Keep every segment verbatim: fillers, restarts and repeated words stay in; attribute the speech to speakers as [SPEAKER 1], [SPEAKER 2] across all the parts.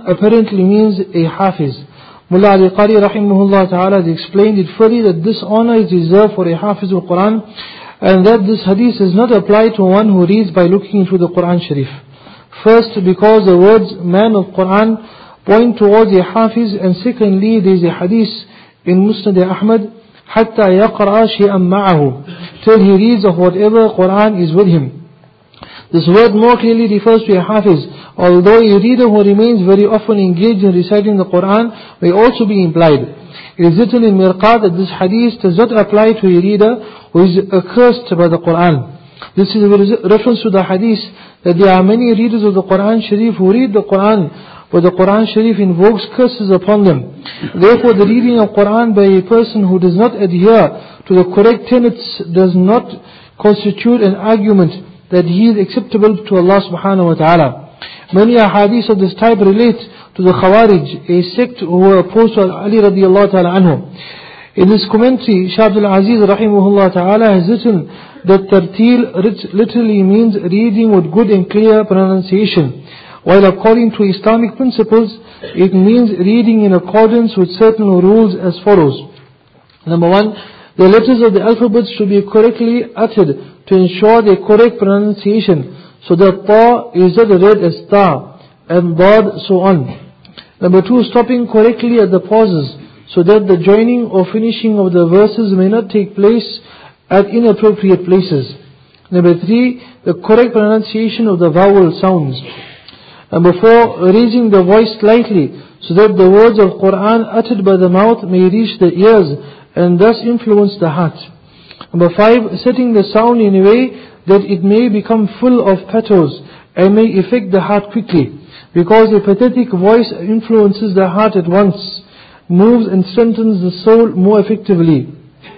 [SPEAKER 1] apparently means a Hafiz. Mullah Ali Qari rahimahullah ta'ala has explained it fully that this honor is reserved for a Hafiz al-Quran, and that this hadith does not apply to one who reads by looking into the Quran Sharif. First, because the words man of Quran point towards a Hafiz, and secondly, there is a hadith in Musnad Ahmad, حَتَّى يَقْرَأَ شَيْئًا مَعَهُ, till he reads of whatever Quran is with him. This word more clearly refers to a Hafiz, although a reader who remains very often engaged in reciting the Quran may also be implied. It is written in Mirqat that this hadith does not apply to a reader who is accursed by the Quran. This is a reference to the hadith that there are many readers of the Quran Sharif who read the Quran, but the Quran Sharif invokes curses upon them. Therefore, the reading of Quran by a person who does not adhere to the correct tenets does not constitute an argument that he is acceptable to Allah subhanahu wa ta'ala. Many ahadith of this type relate to the Khawarij, a sect who were opposed to Ali radiallahu ta'ala anhu. In this commentary, Shah Abdul Aziz rahimahullah ta'ala has written that tartil literally means reading with good and clear pronunciation, while according to Islamic principles, it means reading in accordance with certain rules as follows. Number one, the letters of the alphabet should be correctly uttered to ensure their correct pronunciation, so that ta is not read as ta, and dad, so on. Number two, stopping correctly at the pauses, so that the joining or finishing of the verses may not take place at inappropriate places. Number three, the correct pronunciation of the vowel sounds. Number four, raising the voice slightly, so that the words of Quran uttered by the mouth may reach the ears, and thus influence the heart. Number five, setting the sound in a way that it may become full of pathos and may affect the heart quickly, because a pathetic voice influences the heart at once, moves and strengthens the soul more effectively.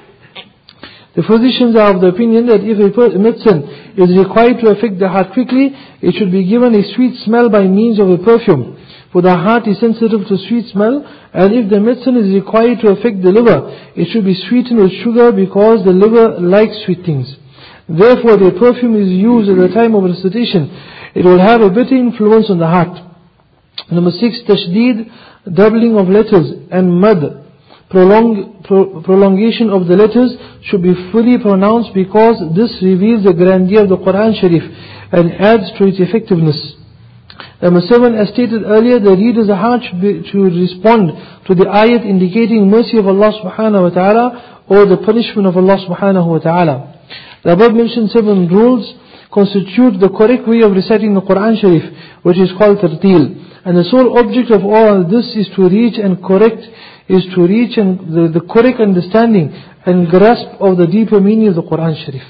[SPEAKER 1] The physicians are of the opinion that if a medicine is required to affect the heart quickly, it should be given a sweet smell by means of a perfume, for the heart is sensitive to sweet smell. And if the medicine is required to affect the liver, it should be sweetened with sugar, because the liver likes sweet things. Therefore, the perfume is used at the time of recitation. It will have a better influence on the heart. Number six, tashdeed, doubling of letters, and mad, prolong, pro, prolongation of the letters should be fully pronounced, because this reveals the grandeur of the Quran Sharif and adds to its effectiveness. Number seven, as stated earlier, the reader's heart should, be, should respond to the ayat indicating mercy of Allah subhanahu wa ta'ala or the punishment of Allah subhanahu wa ta'ala. The above mentioned seven rules constitute the correct way of reciting the Quran Sharif, which is called tartil. And the sole object of all this is to reach and correct, is to reach and the, the correct understanding and grasp of the deeper meaning of the Quran Sharif.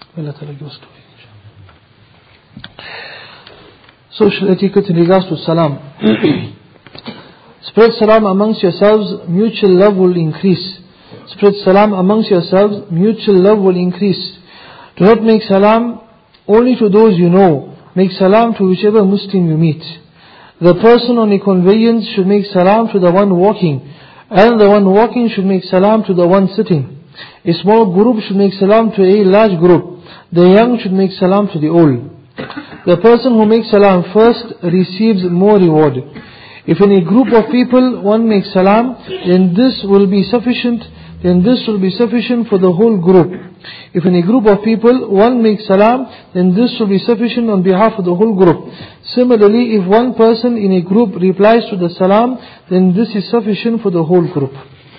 [SPEAKER 1] Social etiquette in regards to salam. Spread salam amongst yourselves, mutual love will increase. Spread salam amongst yourselves, mutual love will increase. Do not make salam only to those you know. Make salam to whichever Muslim you meet. The person on a conveyance should make salam to the one walking, and the one walking should make salam to the one sitting. A small group should make salam to a large group. The young should make salam to the old. The person who makes salam first receives more reward. If in a group of people one makes salam, then this will be sufficient, then this will be sufficient for the whole group. If in a group of people one makes salam, then this will be sufficient on behalf of the whole group. Similarly, if one person in a group replies to the salam, then this is sufficient for the whole group.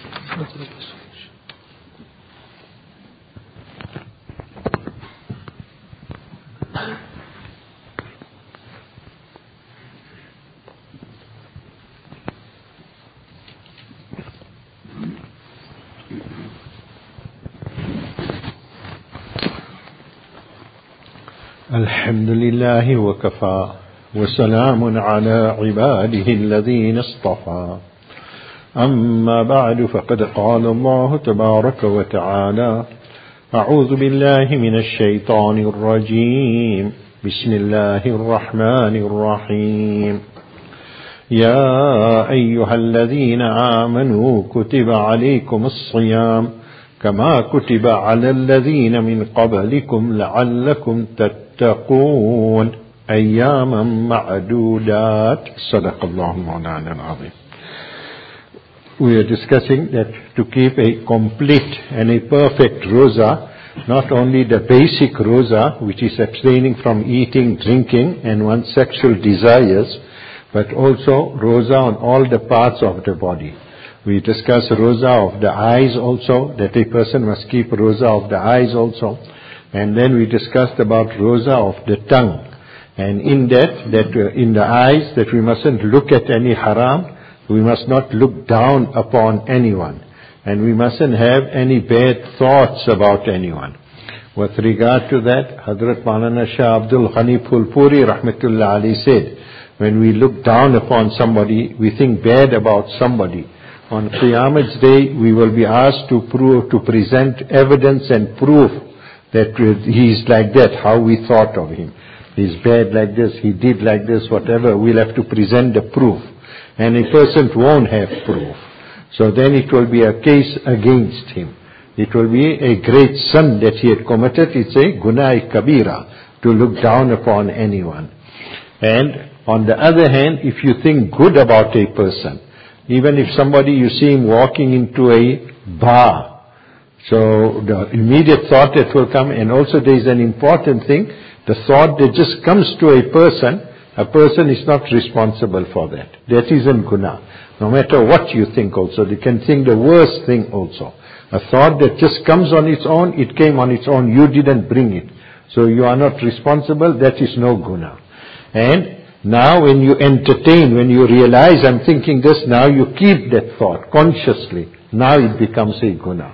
[SPEAKER 2] الحمد لله وكفى وسلام على عباده الذين اصطفى أما بعد فقد قال الله تبارك وتعالى أعوذ بالله من الشيطان الرجيم بسم الله الرحمن الرحيم يا أيها الذين آمنوا كتب عليكم الصيام كما كتب على الذين من قبلكم لعلكم تتقون أياما معدودات صدق الله مولانا العظيم. We are discussing that to keep a complete and a perfect roza, not only the basic roza, which is abstaining from eating, drinking, and one's sexual desires, but also roza on all the parts of the body. We discuss roza of the eyes also, that a person must keep roza of the eyes also. And then we discussed about roza of the tongue. And in that, that uh, in the eyes, that we mustn't look at any haram, we must not look down upon anyone, and we mustn't have any bad thoughts about anyone. With regard to that, Hazrat Maulana Shah Abdul Ghani Phulpuri Rahmatullah Ali said, when we look down upon somebody, we think bad about somebody. On Qiyamah's day, we will be asked to prove, to present evidence and proof that he is like that, how we thought of him. He's bad like this, he did like this, whatever. We'll have to present the proof. And a person won't have proof. So then it will be a case against him. It will be a great sin that he had committed. It's a gunai kabira, to look down upon anyone. And on the other hand, if you think good about a person, even if somebody, you see him walking into a bar, so the immediate thought that will come, and also there is an important thing, the thought that just comes to a person, a person is not responsible for that. That isn't guna. No matter what you think also, you can think the worst thing also. A thought that just comes on its own, it came on its own, you didn't bring it. So you are not responsible, that is no guna. And now when you entertain, when you realize I'm thinking this, now you keep that thought consciously. Now it becomes a guna.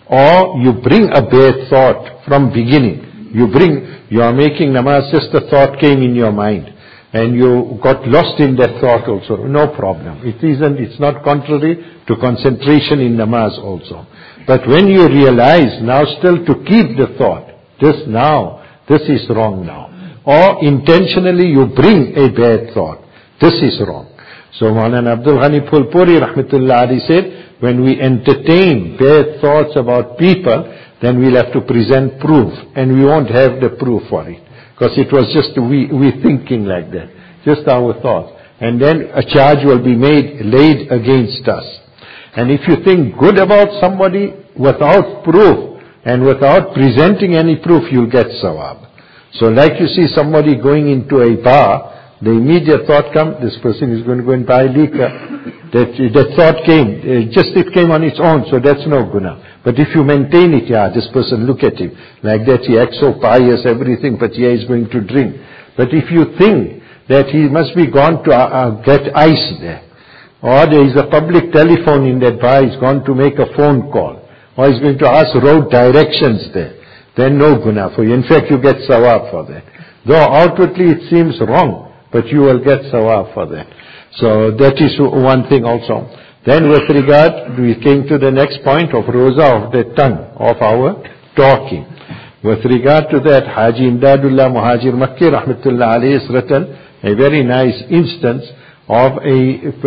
[SPEAKER 2] Or you bring a bad thought from beginning. You bring, you are making namaz, just the thought came in your mind. And you got lost in that thought also, no problem. It isn't, it's not contrary to concentration in namaz also. But when you realize now still to keep the thought, this now, this is wrong now. Or intentionally you bring a bad thought, this is wrong. So Maulana Abdul Ghani Phulpuri Rahmatullah Ali said, when we entertain bad thoughts about people, then we'll have to present proof, and we won't have the proof for it. Because it was just we, we thinking like that, just our thoughts. And then a charge will be made, laid against us. And if you think good about somebody without proof and without presenting any proof, you'll get sawab. So like you see somebody going into a bar, the immediate thought comes, this person is going to go and buy liquor. That, that thought came, just it came on its own, so that's no guna. But if you maintain it, yeah, this person, look at him, like that he acts so pious, everything, but yeah, he's going to drink. But if you think that he must be gone to uh, get ice there, or there is a public telephone in that bar, he's gone to make a phone call, or he's going to ask road directions there, then no guna for you. In fact, you get sawab for that. Though outwardly it seems wrong, but you will get sawab for that. So that is one thing also. Then with regard, we came to the next point of roza of the tongue, of our talking. With regard to that, Haji Imdadullah Muhajir Makki Rahmatullah alayhi has written a very nice instance of a,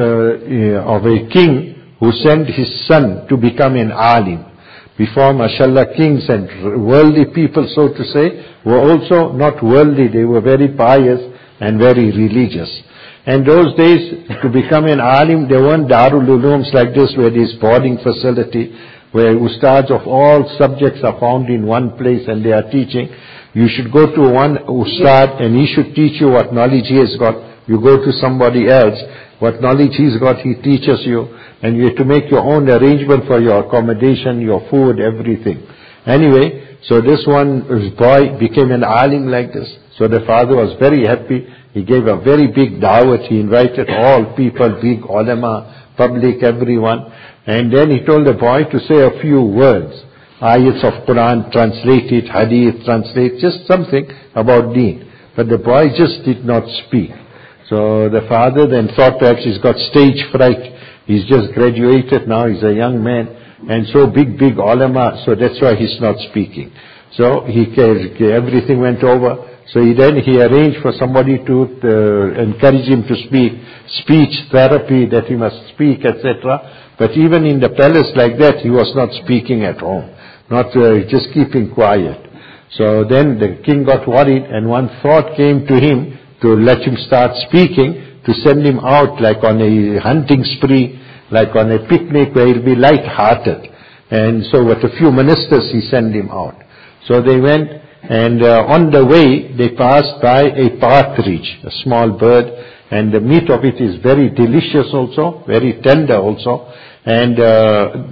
[SPEAKER 2] uh, of a king who sent his son to become an alim. Before, mashallah, kings and worldly people, so to say, were also not worldly, they were very pious and very religious. And those days, to become an alim, there weren't Darul Ulooms like this, where there is boarding facility, where ustads of all subjects are found in one place and they are teaching. You should go to one ustad and he should teach you what knowledge he has got. You go to somebody else, what knowledge he's got, he teaches you, and you have to make your own arrangement for your accommodation, your food, everything. Anyway, so this one his boy became an alim like this. So the father was very happy. He gave a very big da'wat. He invited all people, big ulama, public, everyone. And then he told the boy to say a few words. Ayats of Quran, translate it, hadith, translate, just something about deen. But the boy just did not speak. So the father then thought perhaps he's got stage fright. He's just graduated now, he's a young man. And so big, big ulama, so that's why he's not speaking. So he, everything went over. So he then he arranged for somebody to uh, encourage him to speak, speech therapy, that he must speak, et cetera. But even in the palace like that, he was not speaking at home, not uh, just keeping quiet. So then the king got worried, and one thought came to him to let him start speaking, to send him out like on a hunting spree, like on a picnic where he'll be light-hearted. And so with a few ministers he sent him out. So they went, and uh, on the way they passed by a partridge, a small bird, and the meat of it is very delicious also, very tender also. And uh,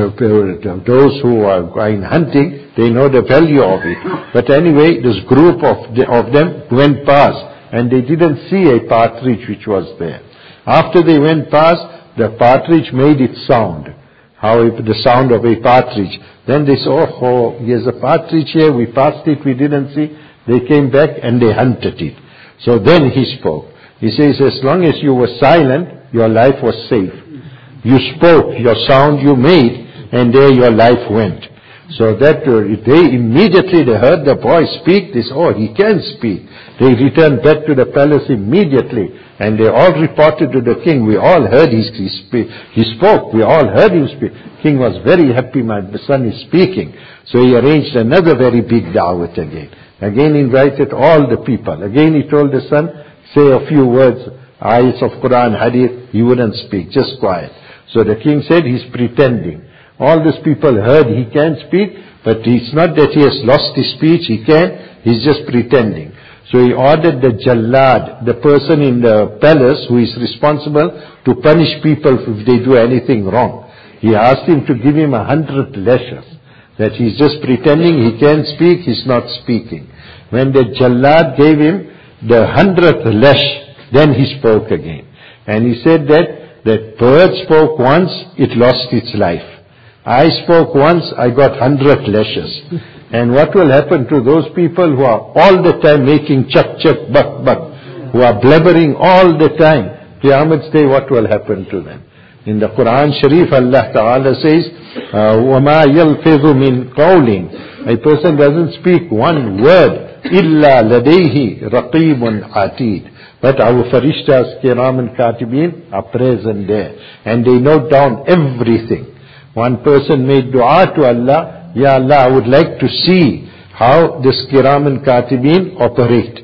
[SPEAKER 2] those who are going hunting, they know the value of it. But anyway, this group of, the, of them went past, and they didn't see a partridge which was there. After they went past, the partridge made its sound. How it, the sound of a partridge. Then they saw, oh, oh, here's a partridge here, we passed it, we didn't see. They came back and they hunted it. So then he spoke. He says, as long as you were silent, your life was safe. You spoke, your sound you made, and there your life went. So that uh, they immediately, they heard the boy speak, they said, oh, he can speak. They returned back to the palace immediately, and they all reported to the king, we all heard he, he, speak, he spoke, we all heard him speak. King was very happy, my son is speaking. So he arranged another very big da'wat again. Again invited all the people. Again he told the son, say a few words, ayats of Quran, hadith, he wouldn't speak, just quiet. So the king said, he's pretending. All these people heard he can speak, but it's not that he has lost his speech, he can, he's just pretending. So he ordered the Jallad, the person in the palace who is responsible to punish people if they do anything wrong. He asked him to give him a hundred lashes, that he's just pretending he can speak, he's not speaking. When the Jallad gave him the hundredth lash, then he spoke again. And he said that that bird spoke once, it lost its life. I spoke once, I got hundred lashes. And what will happen to those people who are all the time making chak chak bak bak, who are blabbering all the time? Qiyamah's day, what will happen to them? In the Quran Sharif, Allah Ta'ala says, وَمَا يَلْفِظُ مِنْ قَوْلٍ. A person doesn't speak one word, إِلَّا لَدَيْهِ رَقِيبٌ عَتِيدٌ. But our farishtas, kiram and katibin, are present there. And they note down everything. One person made dua to Allah, Ya Allah, I would like to see how this kiram and katibin operate.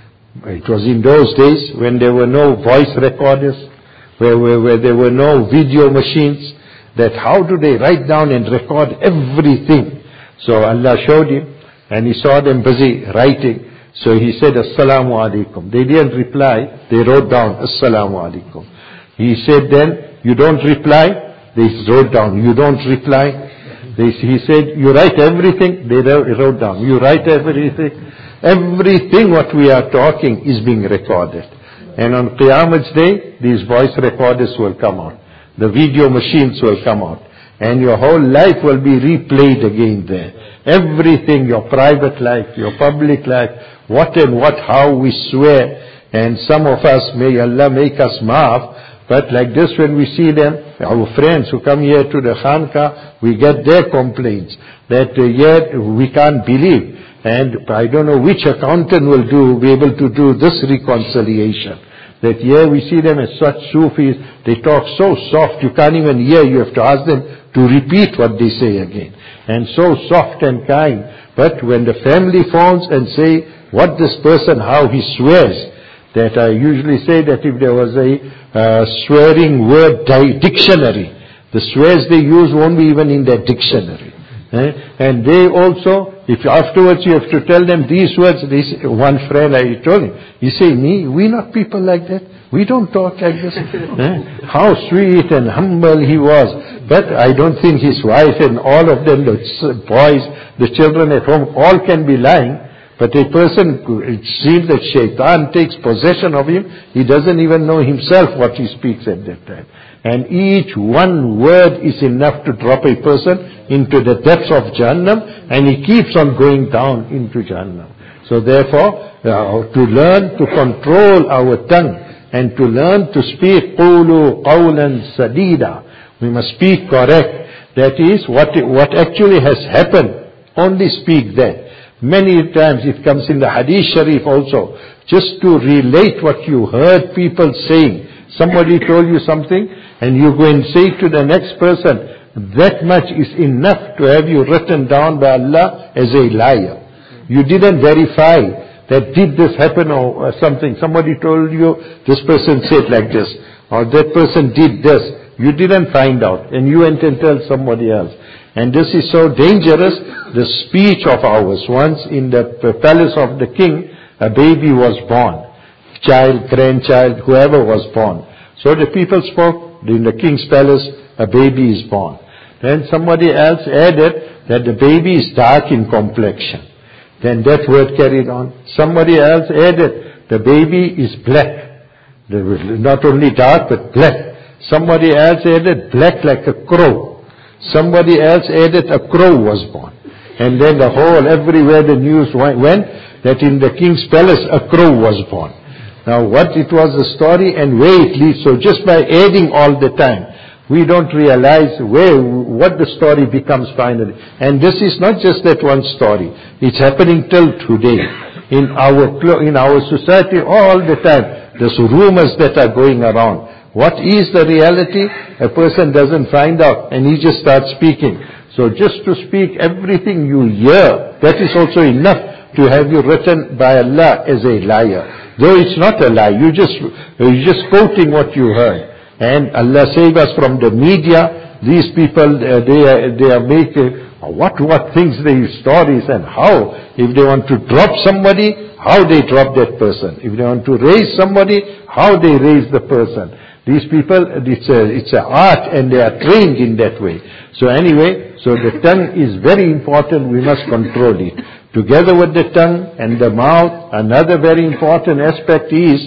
[SPEAKER 2] It was in those days when there were no voice recorders, where, where, where there were no video machines, that how do they write down and record everything? So Allah showed him, and he saw them busy writing. So he said, Assalamu alaikum. They didn't reply. They wrote down, Assalamu alaikum. He said then, you don't reply. They wrote down, you don't reply. They, he said, you write everything. They wrote down, you write everything. Everything what we are talking is being recorded. And on Qiyamah's day, these voice recorders will come out. The video machines will come out. And your whole life will be replayed again there. Everything, your private life, your public life, what and what, how we swear. And some of us, may Allah make us maaf, but like this when we see them, our friends who come here to the Khanqa, we get their complaints that uh, yet we can't believe. And I don't know which accountant will do, be able to do this reconciliation. That here we see them as such Sufis, they talk so soft, you can't even hear, you have to ask them to repeat what they say again. And so soft and kind. But when the family phones and say, what this person, how he swears, that I usually say that if there was a uh, swearing word di- dictionary, the swears they use won't be even in their dictionary. Eh? And they also, if afterwards you have to tell them these words, they say, one friend I told him, he say, me, we not people like that. We don't talk like this. eh? How sweet and humble he was. But I don't think his wife and all of them, the boys, the children at home, all can be lying. But a person, it seems that shaitan takes possession of him, he doesn't even know himself what he speaks at that time. And each one word is enough to drop a person into the depths of Jahannam, and he keeps on going down into Jahannam. So therefore, uh, to learn to control our tongue, and to learn to speak qulu qawlan sadida, we must speak correct. That is, what, what actually has happened, only speak that. Many times it comes in the Hadith Sharif also, just to relate what you heard people saying. Somebody told you something, and you go and say to the next person, that much is enough to have you written down by Allah as a liar. You didn't verify that did this happen or something. Somebody told you this person said like this, or that person did this. You didn't find out, and you went and tell somebody else. And this is so dangerous, the speech of ours. Once in the palace of the king, a baby was born. Child, grandchild, whoever was born. So the people spoke, in the king's palace, a baby is born. Then somebody else added that the baby is dark in complexion. Then that word carried on. Somebody else added, the baby is black. Not only dark, but black. Somebody else added, black like a crow. Somebody else added, a crow was born. And then the whole, everywhere the news went, that in the king's palace, a crow was born. Now what it was the story and where it leads. So just by adding all the time, we don't realize where, what the story becomes finally. And this is not just that one story. It's happening till today. In our, in our society all the time, there's rumors that are going around. What is the reality? A person doesn't find out and he just starts speaking. So just to speak everything you hear, that is also enough to have you written by Allah as a liar. Though it's not a lie, you just, you're just quoting what you heard. And Allah save us from the media. These people, uh, they are, they are making, what, what things they stories and how. If they want to drop somebody, how they drop that person. If they want to raise somebody, how they raise the person. These people, it's a, it's a art and they are trained in that way. So anyway, so the tongue is very important, we must control it. Together with the tongue and the mouth, another very important aspect is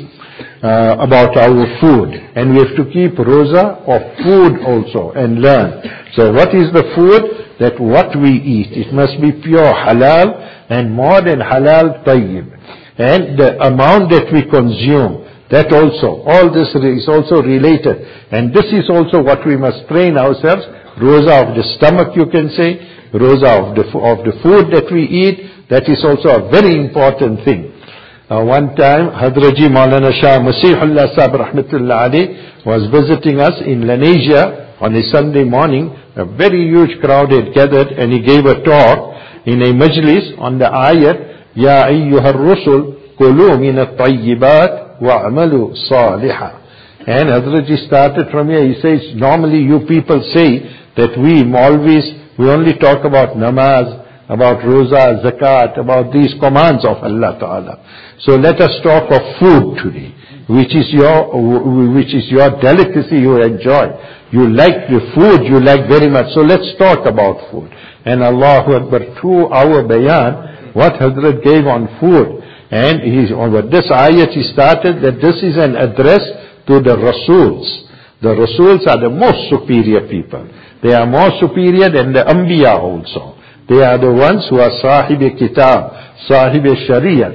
[SPEAKER 2] uh, about our food. And we have to keep roza of food also and learn. So what is the food? That what we eat, it must be pure halal and more than halal tayyib. And the amount that we consume, that also, all this is also related. And this is also what we must train ourselves. Roza of the stomach, you can say. Roza of the, of the food that we eat. That is also a very important thing. Uh, one time, Hadraji Maulana Shah Masihullah Sahib Rahmatullah Ali was visiting us in Lenasia on a Sunday morning. A very huge crowd had gathered and he gave a talk in a majlis on the ayat, Ya ayyuhar rusul, kulu min at-tayyibat, وَعْمَلُوا صَالِحًا. And Hazratji started from here. He says, normally you people say that we always, we only talk about namaz, about roza, zakat, about these commands of Allah Ta'ala. So let us talk of food today, which is your, which is your delicacy you enjoy. You like the food, you like very much. So let's talk about food. And Allahu Akbar, through our bayan, what Hazrat gave on food. And he, on this ayat he started that this is an address to the Rasuls. The Rasuls are the most superior people. They are more superior than the Anbiya also. They are the ones who are Sahib-e Kitab, Sahib-e Shariat.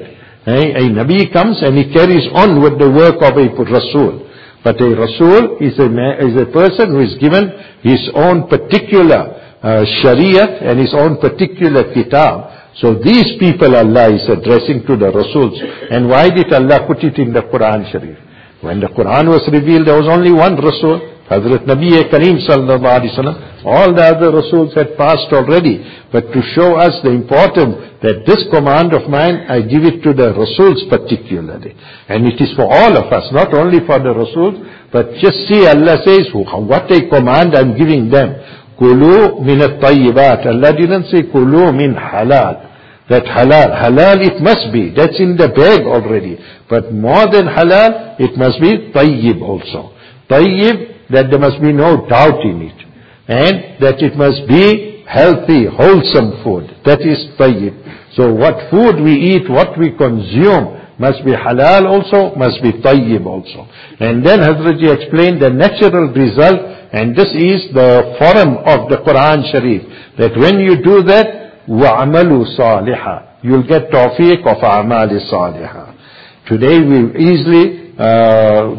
[SPEAKER 2] A Nabi comes and he carries on with the work of a Rasul. But a Rasul is a, is a person who is given his own particular uh, Shariat and his own particular Kitab. So these people Allah is addressing to the Rasuls. And why did Allah put it in the Quran Sharif? When the Quran was revealed, there was only one Rasul, Hazrat Nabi Kareem Sallallahu Alaihi Wasallam. All the other Rasuls had passed already. But to show us the importance that this command of mine, I give it to the Rasuls particularly. And it is for all of us, not only for the Rasuls, but just see Allah says, what a command I'm giving them. Kulu min at-tayyibat. Allah didn't say kulu min halal. That halal, halal it must be. That's in the bag already. But more than halal, it must be tayyib also. Tayyib, that there must be no doubt in it. And that it must be healthy, wholesome food. That is tayyib. So what food we eat, what we consume, must be halal also, must be tayyib also. And then Hazrat Ji explained the natural result, and this is the form of the Quran Sharif, that when you do that, وَعْمَلُوا صَالِحًا, you'll get tawfiq of a'mal salihah. Today we easily uh,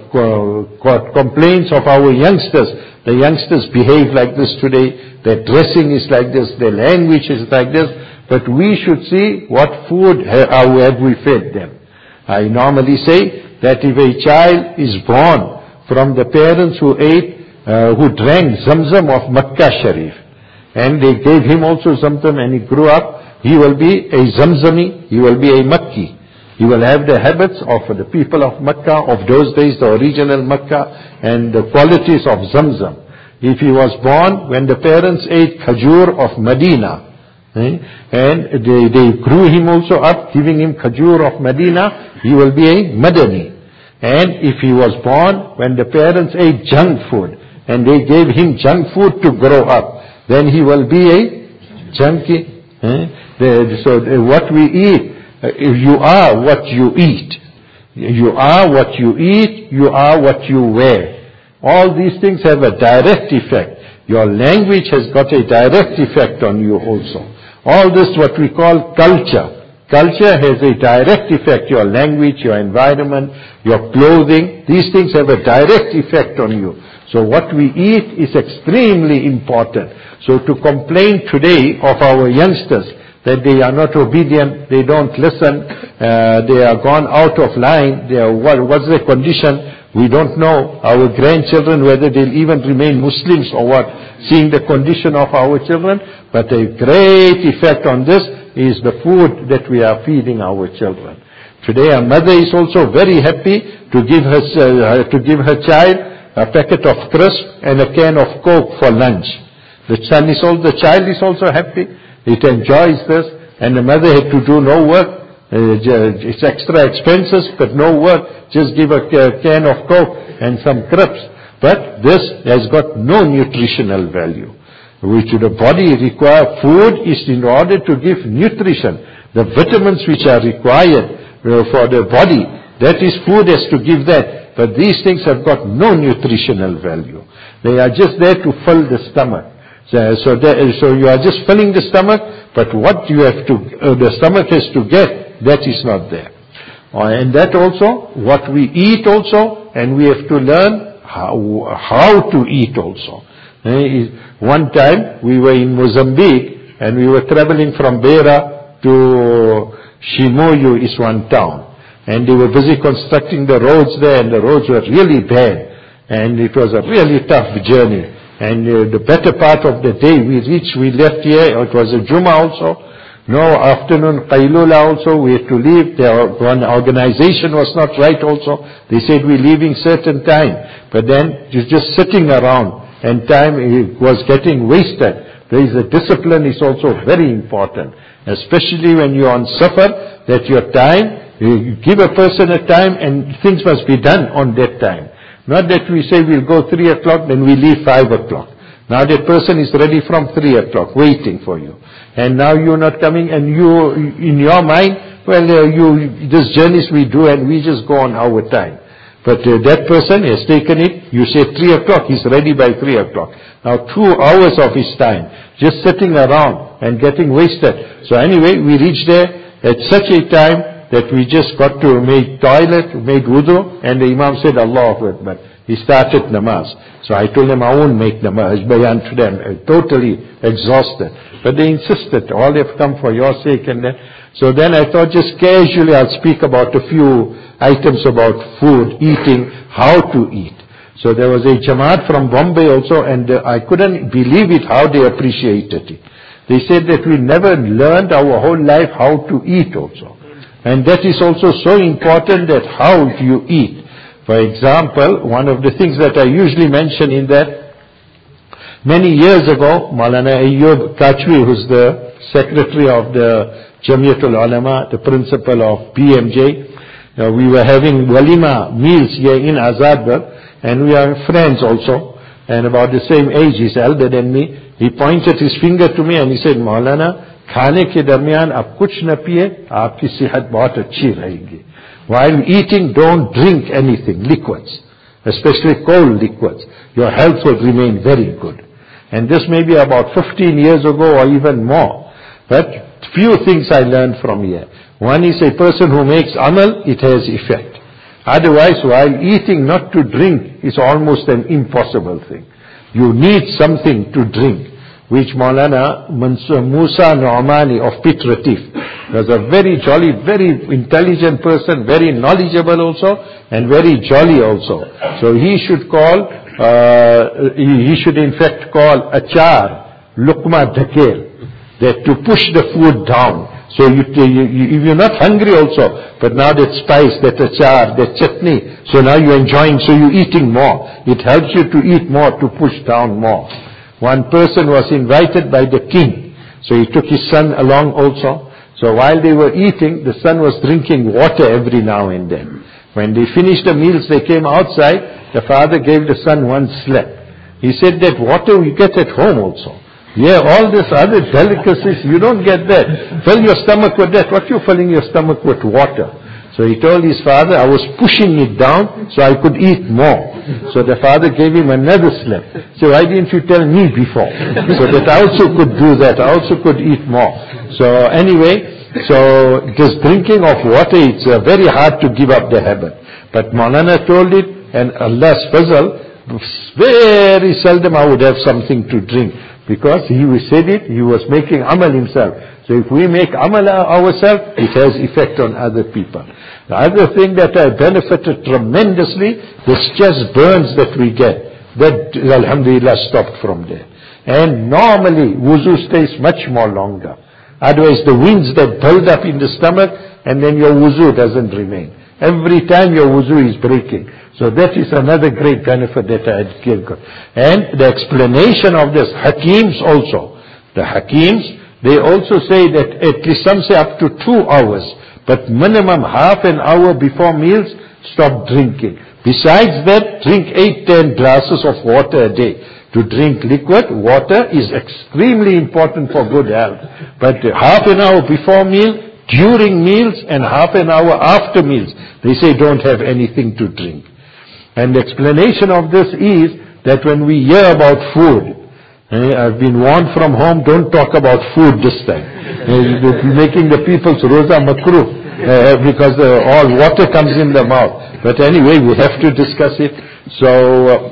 [SPEAKER 2] got complaints of our youngsters. The youngsters behave like this today, their dressing is like this, their language is like this, but we should see what food, how have we fed them. I normally say that if a child is born from the parents who ate, uh, who drank Zamzam of Makkah Sharif, and they gave him also Zamzam and he grew up, he will be a Zamzami, he will be a Makki. He will have the habits of the people of Makkah, of those days, the original Makkah, and the qualities of Zamzam. If he was born when the parents ate khajur of Medina, eh, and they, they grew him also up, giving him khajur of Medina, he will be a Madani. And if he was born when the parents ate junk food, and they gave him junk food to grow up, then he will be a junkie. Eh? The, so the, what we eat, uh, you are what you eat. You are what you eat, you are what you wear. All these things have a direct effect. Your language has got a direct effect on you also. All this what we call culture. Culture has a direct effect. Your language, your environment, your clothing, these things have a direct effect on you. So what we eat is extremely important. So to complain today of our youngsters that they are not obedient, they don't listen, uh, they are gone out of line, they are, what, what's their condition? We don't know. Our grandchildren, whether they'll even remain Muslims or what, seeing the condition of our children. But a great effect on this is the food that we are feeding our children. Today a mother is also very happy to give her, uh, to give her child a packet of crisp and a can of Coke for lunch. The son is also, the child is also happy. It enjoys this, and the mother had to do no work. Uh, it's extra expenses, but no work. Just give a can of Coke and some crisps. But this has got no nutritional value. Which the body require, food is in order to give nutrition. The vitamins which are required uh, for the body, that is food has to give that. But these things have got no nutritional value. They are just there to fill the stomach. So, so, there, so you are just filling the stomach, but what you have to, uh, the stomach has to get, that is not there. Uh, and that also, what we eat also, and we have to learn how, how to eat also. Uh, one time, we were in Mozambique, and we were traveling from Beira to Chimoio is one town. And they were busy constructing the roads there, and the roads were really bad. And it was a really tough journey. And uh, the better part of the day we reached, we left here, it was a Jummah also. No afternoon Qailula also, we had to leave. Their one organization was not right also. They said we're leaving certain time. But then you're just sitting around and time was getting wasted. There is a discipline is also very important. Especially when you're on safar, that your time, you give a person a time and things must be done on that time. Not that we say we'll go three o'clock, then we leave five o'clock. Now that person is ready from three o'clock, waiting for you. And now you're not coming, and you, in your mind, well, uh, you, this journeys we do, and we just go on our time. But uh, that person has taken it, you say three o'clock, he's ready by three o'clock. Now two hours of his time, just sitting around and getting wasted. So anyway, we reached there at such a time that we just got to make toilet, made wudu, and the Imam said, Allahu Akbar. He started namaz. So I told him I won't make namaz, bayan to them, uh, totally exhausted. But they insisted, all have come for your sake. And then, so then I thought just casually I'll speak about a few items about food, eating, how to eat. So there was a Jamaat from Bombay also, and uh, I couldn't believe it, how they appreciated it. They said that we never learned our whole life how to eat also. And that is also so important, that how do you eat. For example, one of the things that I usually mention in that, many years ago, Maulana Ayyub Kachwi, who's the secretary of the Jamiatul Ulama, the principal of B M J, uh, we were having walima meals here in Azadgarh, and we are friends also, and about the same age, he's elder than me. He pointed his finger to me and he said, Maulana, खाने के दरमियान आप कुछ न पिए, आपकी सेहत बहुत अच्छी रहेगी. While eating, don't drink anything, liquids, especially cold liquids. Your health will remain very good. And this may be about fifteen years ago or even more. But few things I learned from here. One is a person who makes amal, it has effect. Otherwise, while eating, not to drink is almost an impossible thing. You need something to drink, which Maulana Musa Nu'mani of Pit Ratif was a very jolly, very intelligent person, very knowledgeable also, and very jolly also. So he should call, uh, he should in fact call achar, lukma dhakel, that to push the food down. So you, you, you, you're not hungry also, but now that spice, that achar, that chutney, so now you're enjoying, so you're eating more. It helps you to eat more, to push down more. One person was invited by the king, so he took his son along also. So while they were eating, the son was drinking water every now and then. When they finished the meals, they came outside, the father gave the son one slap. He said that water we get at home also. Yeah, all this other delicacies, you don't get that. Fill your stomach with that. What you filling your stomach with? Water. So he told his father, I was pushing it down so I could eat more. So the father gave him another slap. So why didn't you tell me before? So that I also could do that. I also could eat more. So anyway, so this drinking of water, it's uh, very hard to give up the habit. But Maulana told it, and Allah's fazal, very seldom I would have something to drink. Because he said it, he was making amal himself. So if we make amal ourselves, it has effect on other people. The other thing that I benefited tremendously, the stress burns that we get. That, alhamdulillah, stopped from there. And normally, wuzu stays much more longer. Otherwise, the winds that build up in the stomach, and then your wuzu doesn't remain. Every time your wuzu is breaking. So that is another great benefit that I had given. And the explanation of this, Hakims also. The Hakims, they also say that at least some say up to two hours. But minimum half an hour before meals, stop drinking. Besides that, drink eight, ten glasses of water a day. To drink liquid, water is extremely important for good health. But half an hour before meal, during meals, and half an hour after meals, they say don't have anything to drink. And the explanation of this is that when we hear about food, eh, I've been warned from home, don't talk about food this time. Eh, making the people's roza makruh, eh, because uh, all water comes in the mouth. But anyway, we have to discuss it. So, uh,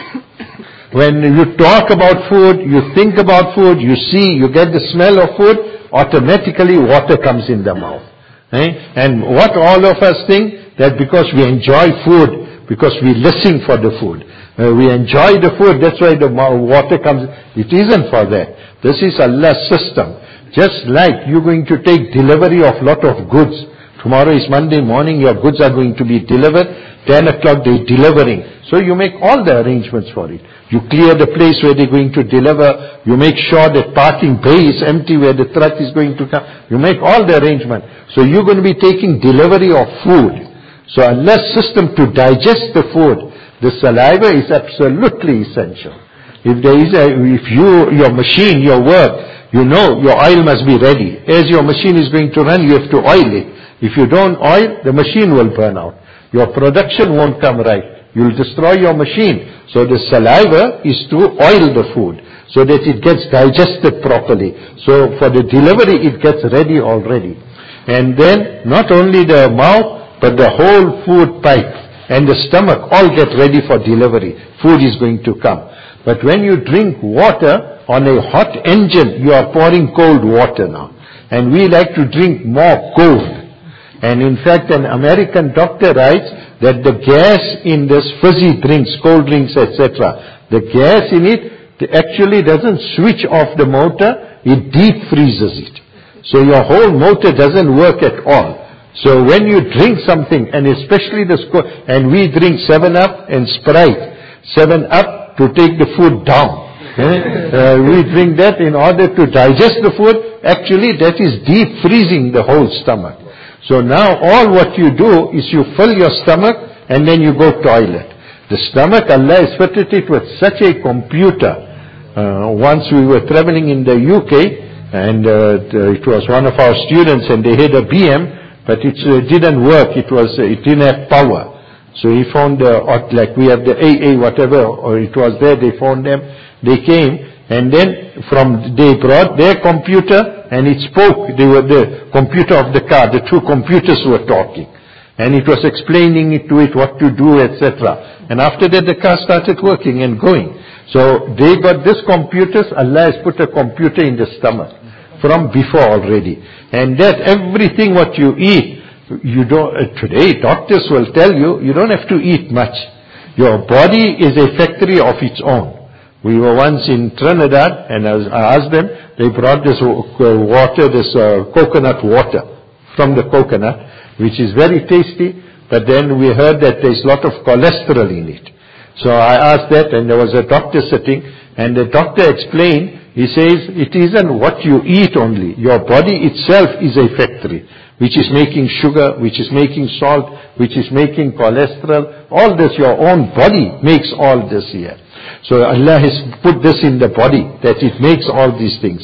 [SPEAKER 2] when you talk about food, you think about food, you see, you get the smell of food, automatically water comes in the mouth. Eh? And what all of us think, that because we enjoy food, because we listen for the food. Uh, we enjoy the food, that's why the water comes. It isn't for that. This is Allah's system. Just like you're going to take delivery of lot of goods. Tomorrow is Monday morning, your goods are going to be delivered. ten o'clock they're delivering. So you make all the arrangements for it. You clear the place where they're going to deliver. You make sure that parking bay is empty where the truck is going to come. You make all the arrangements. So you're going to be taking delivery of food. So Allah's system to digest the food, the saliva is absolutely essential. If there is a, if you, your machine, your work, you know your oil must be ready. As your machine is going to run, you have to oil it. If you don't oil, the machine will burn out. Your production won't come right. You'll destroy your machine. So the saliva is to oil the food so that it gets digested properly. So for the delivery, it gets ready already. And then not only the mouth, but the whole food pipe and the stomach all get ready for delivery. Food is going to come. But when you drink water on a hot engine, you are pouring cold water now. And we like to drink more cold. And in fact, an American doctor writes that the gas in this fizzy drinks, cold drinks, et cetera, the gas in it actually doesn't switch off the motor, it deep freezes it. So your whole motor doesn't work at all. So when you drink something, and especially the sco- and we drink seven up and Sprite, seven up to take the food down. Eh? Uh, we drink that in order to digest the food. Actually, that is deep freezing the whole stomach. So now all what you do is you fill your stomach and then you go toilet. The stomach, Allah has fitted it with such a computer. Uh, once we were traveling in the U K, and uh, it was one of our students, and they had a B M. But it uh, didn't work. It was, uh, it didn't have power. So he found, uh, like we have the A A, whatever, or it was there, they found them, they came, and then from, they brought their computer, and it spoke. They were the computer of the car, the two computers were talking. And it was explaining it to it, what to do, et cetera. And after that, the car started working and going. So they got this computers, Allah has put a computer in the stomach. From before already. And that everything what you eat, you don't, uh, today doctors will tell you, you don't have to eat much. Your body is a factory of its own. We were once in Trinidad, and I, was, I asked them, they brought this water, this uh, coconut water from the coconut, which is very tasty, but then we heard that there's a lot of cholesterol in it. So I asked that, and there was a doctor sitting, and the doctor explained, he says, it isn't what you eat only. Your body itself is a factory, which is making sugar, which is making salt, which is making cholesterol. All this, your own body makes all this here. So Allah has put this in the body, that it makes all these things.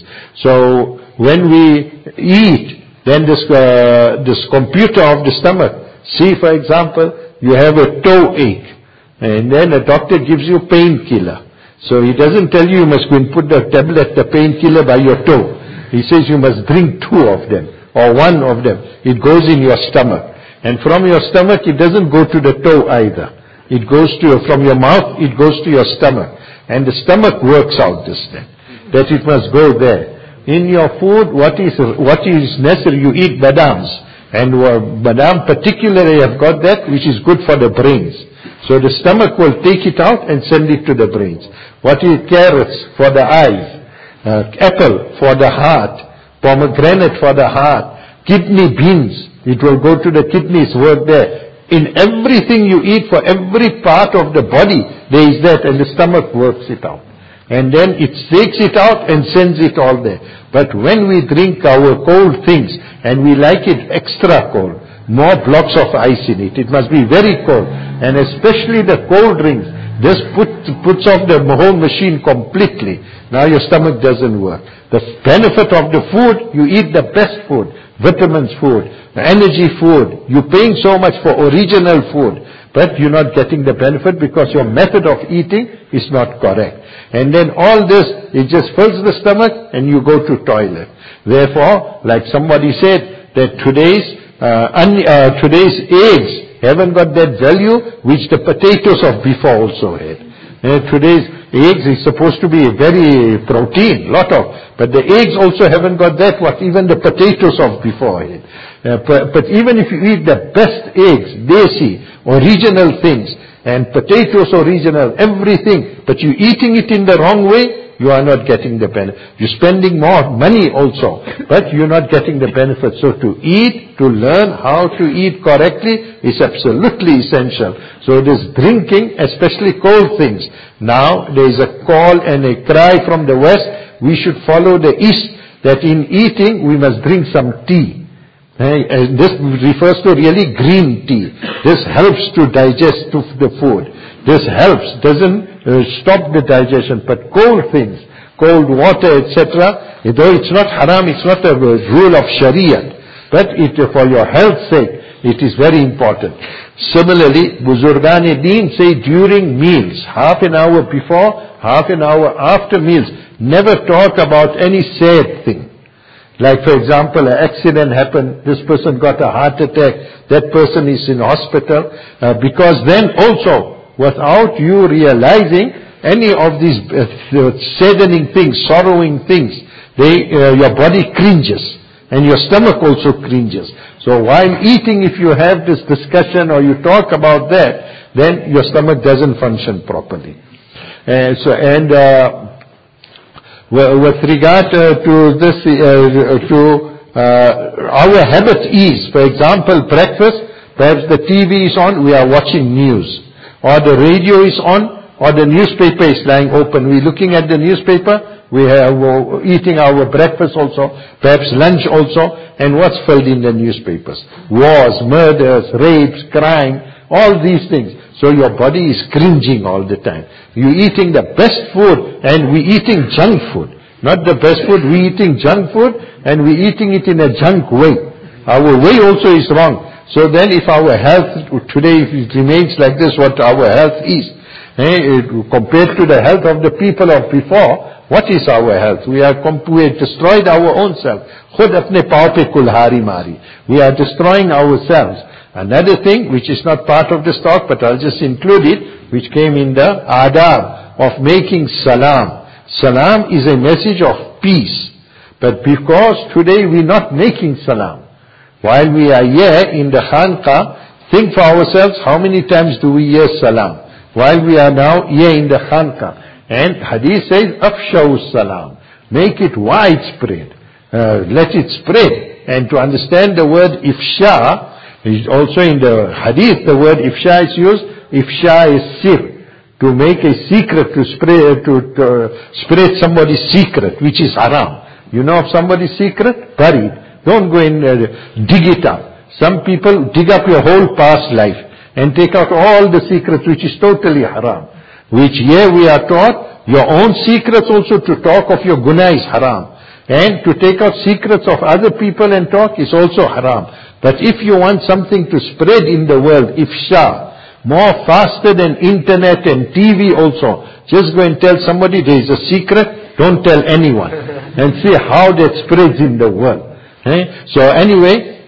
[SPEAKER 2] So when we eat, then this, uh, this computer of the stomach, see, for example, you have a toe ache, and then a doctor gives you painkiller. So he doesn't tell you you must go and put the tablet, the painkiller by your toe. He says you must drink two of them, or one of them. It goes in your stomach. And from your stomach, it doesn't go to the toe either. It goes to your, from your mouth, it goes to your stomach. And the stomach works out this thing, that it must go there. In your food, what is, what is necessary? You eat badams. And uh, badam particularly have got that which is good for the brains. So the stomach will take it out and send it to the brains. What is carrots for the eyes, uh, apple for the heart, pomegranate for the heart, kidney beans, it will go to the kidneys, work there. In everything you eat, for every part of the body, there is that, and the stomach works it out. And then it takes it out and sends it all there. But when we drink our cold things, and we like it extra cold, more blocks of ice in it, it must be very cold. And especially the cold drinks, this put, puts off the whole machine completely. Now your stomach doesn't work. The benefit of the food, you eat the best food, vitamins food, energy food. You're paying so much for original food, but you're not getting the benefit because your method of eating is not correct. And then all this, it just fills the stomach and you go to toilet. Therefore, like somebody said, that today's, uh, un, uh, today's eggs haven't got that value which the potatoes of before also had. Uh, today's eggs is supposed to be very protein, lot of, but the eggs also haven't got that what even the potatoes of before had. Uh, but, but even if you eat the best eggs, desi, original things, and potatoes original, everything, but you're eating it in the wrong way, you are not getting the benefit. You're spending more money also, but you're not getting the benefit. So to eat, to learn how to eat correctly is absolutely essential. So this drinking, especially cold things. Now there is a call and a cry from the West, we should follow the East, that in eating we must drink some tea. And this refers to really green tea. This helps to digest the food. This helps, doesn't uh, stop the digestion, but cold things, cold water, et cetera, though it's not haram, it's not a rule of Sharia, but it, for your health's sake, it is very important. Similarly, Buzurgan-e-Deen say during meals, half an hour before, half an hour after meals, never talk about any sad thing. Like for example, an accident happened, this person got a heart attack, that person is in hospital, uh, because then also, without you realizing any of these uh, saddening things, sorrowing things, they, uh, your body cringes, and your stomach also cringes. So while eating, if you have this discussion or you talk about that, then your stomach doesn't function properly. Uh, so, and uh, with regard uh, to this, uh, to uh, our habit is, for example, breakfast, perhaps the T V is on, we are watching news, or the radio is on, or the newspaper is lying open. We're looking at the newspaper, we are uh, eating our breakfast also, perhaps lunch also, and what's filled in the newspapers? Wars, murders, rapes, crime, all these things. So your body is cringing all the time. You're eating the best food and we're eating junk food. Not the best food, we're eating junk food and we're eating it in a junk way. Our way also is wrong. So then if our health, today if it remains like this, what our health is, eh, compared to the health of the people of before, what is our health? We are we have destroyed our own self. Khud apne pav pe kulhari mari. We are destroying ourselves. Another thing which is not part of this talk, but I'll just include it, which came in the adab of making salam. Salam is a message of peace. But because today we're not making salam, while we are here in the khanqa, think for ourselves, how many times do we hear salam? While we are now here in the khanqa. And hadith says, afshaw salam. Make it widespread. Uh, let it spread. And to understand the word ifsha, is also in the hadith, the word ifsha is used. Ifsha is sir. To make a secret, to spread, to, to spread somebody's secret, which is haram. You know of somebody's secret? Bury it. Don't go and uh, dig it up. Some people dig up your whole past life and take out all the secrets, which is totally haram. Which here we are taught, your own secrets also to talk of your guna is haram. And to take out secrets of other people and talk is also haram. But if you want something to spread in the world, ifsha, more faster than internet and T V also, just go and tell somebody there is a secret, don't tell anyone. And see how that spreads in the world. Okay? So anyway,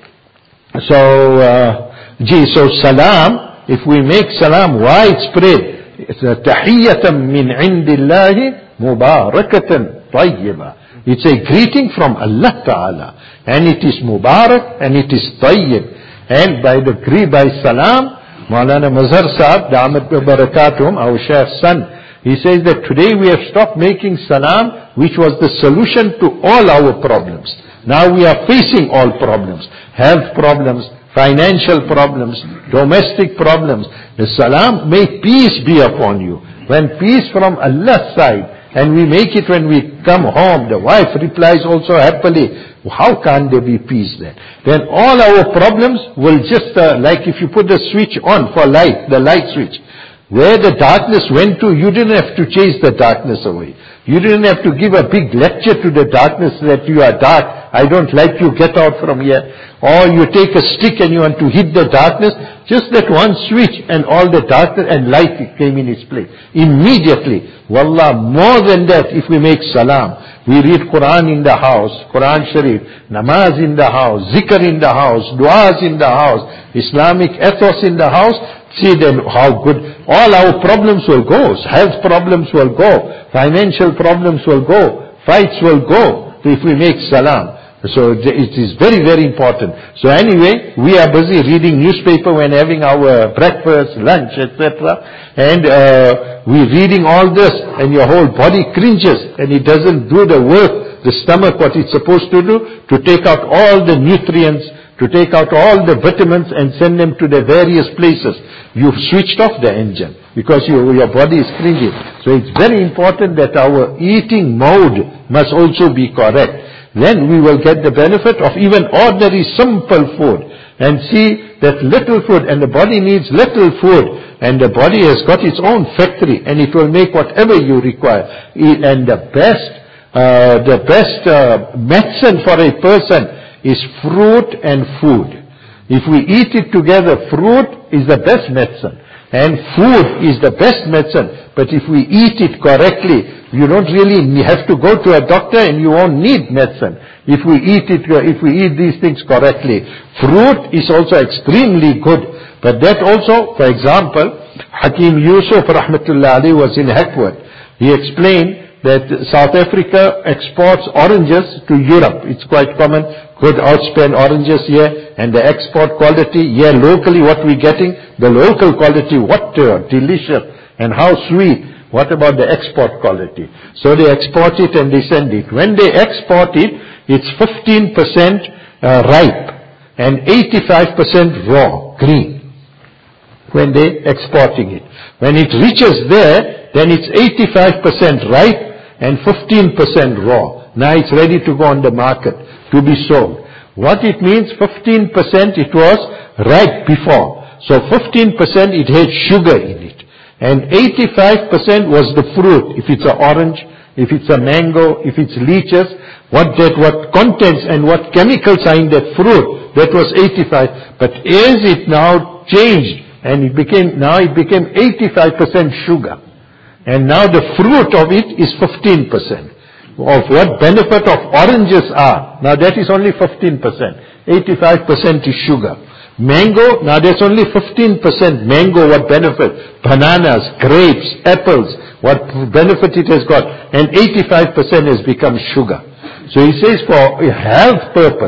[SPEAKER 2] so, uh, gee, so salam, if we make salam widespread, it's a tahiyyatan min indillahi mubarakatan tayyibah. It's a greeting from Allah Ta'ala. And it is mubarak and it is tayyib. And by the greet by salam, Maulana Mazhar Sahab, Da'amat Barakatum, our Shaykh's son, he says that today we have stopped making salam, which was the solution to all our problems. Now we are facing all problems. Health problems, financial problems, domestic problems. The salam, may peace be upon you. When peace from Allah's side, and we make it when we come home, the wife replies also happily, how can't there be peace then? Then all our problems will just, uh, like if you put the switch on for light, the light switch, where the darkness went to, you didn't have to chase the darkness away. You didn't have to give a big lecture to the darkness that you are dark, I don't like you, get out from here. Or you take a stick and you want to hit the darkness, just that one switch and all the darkness and light came in its place. Immediately. Wallah, more than that, if we make salam, we read Quran in the house, Quran Sharif, namaz in the house, zikr in the house, du'as in the house, Islamic ethos in the house, see then how good, all our problems will go, health problems will go, financial problems will go, fights will go, if we make salam. So it is very, very important. So anyway, we are busy reading newspaper when having our breakfast, lunch, et cetera. And uh, we're reading all this, and your whole body cringes, and it doesn't do the work, the stomach, what it's supposed to do, to take out all the nutrients, to take out all the vitamins and send them to the various places. You've switched off the engine because you, your body is cringing. So it's very important that our eating mode must also be correct. Then we will get the benefit of even ordinary simple food. And see that little food, and the body needs little food, and the body has got its own factory, and it will make whatever you require. And the best, uh, the best uh, medicine for a person is fruit and food. If we eat it together, fruit is the best medicine. And food is the best medicine. But if we eat it correctly, you don't really have to go to a doctor and you won't need medicine. If we eat it, if we eat these things correctly. Fruit is also extremely good. But that also, for example, Hakim Yusuf rahmatullah alayhi was in Hackworth. He explained that South Africa exports oranges to Europe. It's quite common. Good outspend oranges here, and the export quality here locally, what we're getting, the local quality, what uh, delicious and how sweet. What about the export quality? So they export it and they send it. When they export it, it's fifteen percent uh, ripe and eighty-five percent raw, green. When they exporting it. When it reaches there, then it's eighty-five percent ripe and fifteen percent raw. Now it's ready to go on the market to be sold. What it means, fifteen percent it was ripe before. So fifteen percent it had sugar in it. And eighty-five percent was the fruit. If it's an orange, if it's a mango, if it's leeches, what that, what contents and what chemicals are in that fruit, that was eighty-five. But as it now changed, and it became, now it became eighty-five percent sugar. And now the fruit of it is fifteen percent. Of what benefit of oranges are. Now that is only fifteen percent. eighty-five percent is sugar. Mango, now there's only fifteen percent mango, what benefit. Bananas, grapes, apples, what benefit it has got. And eighty-five percent has become sugar. So he says for health purpose,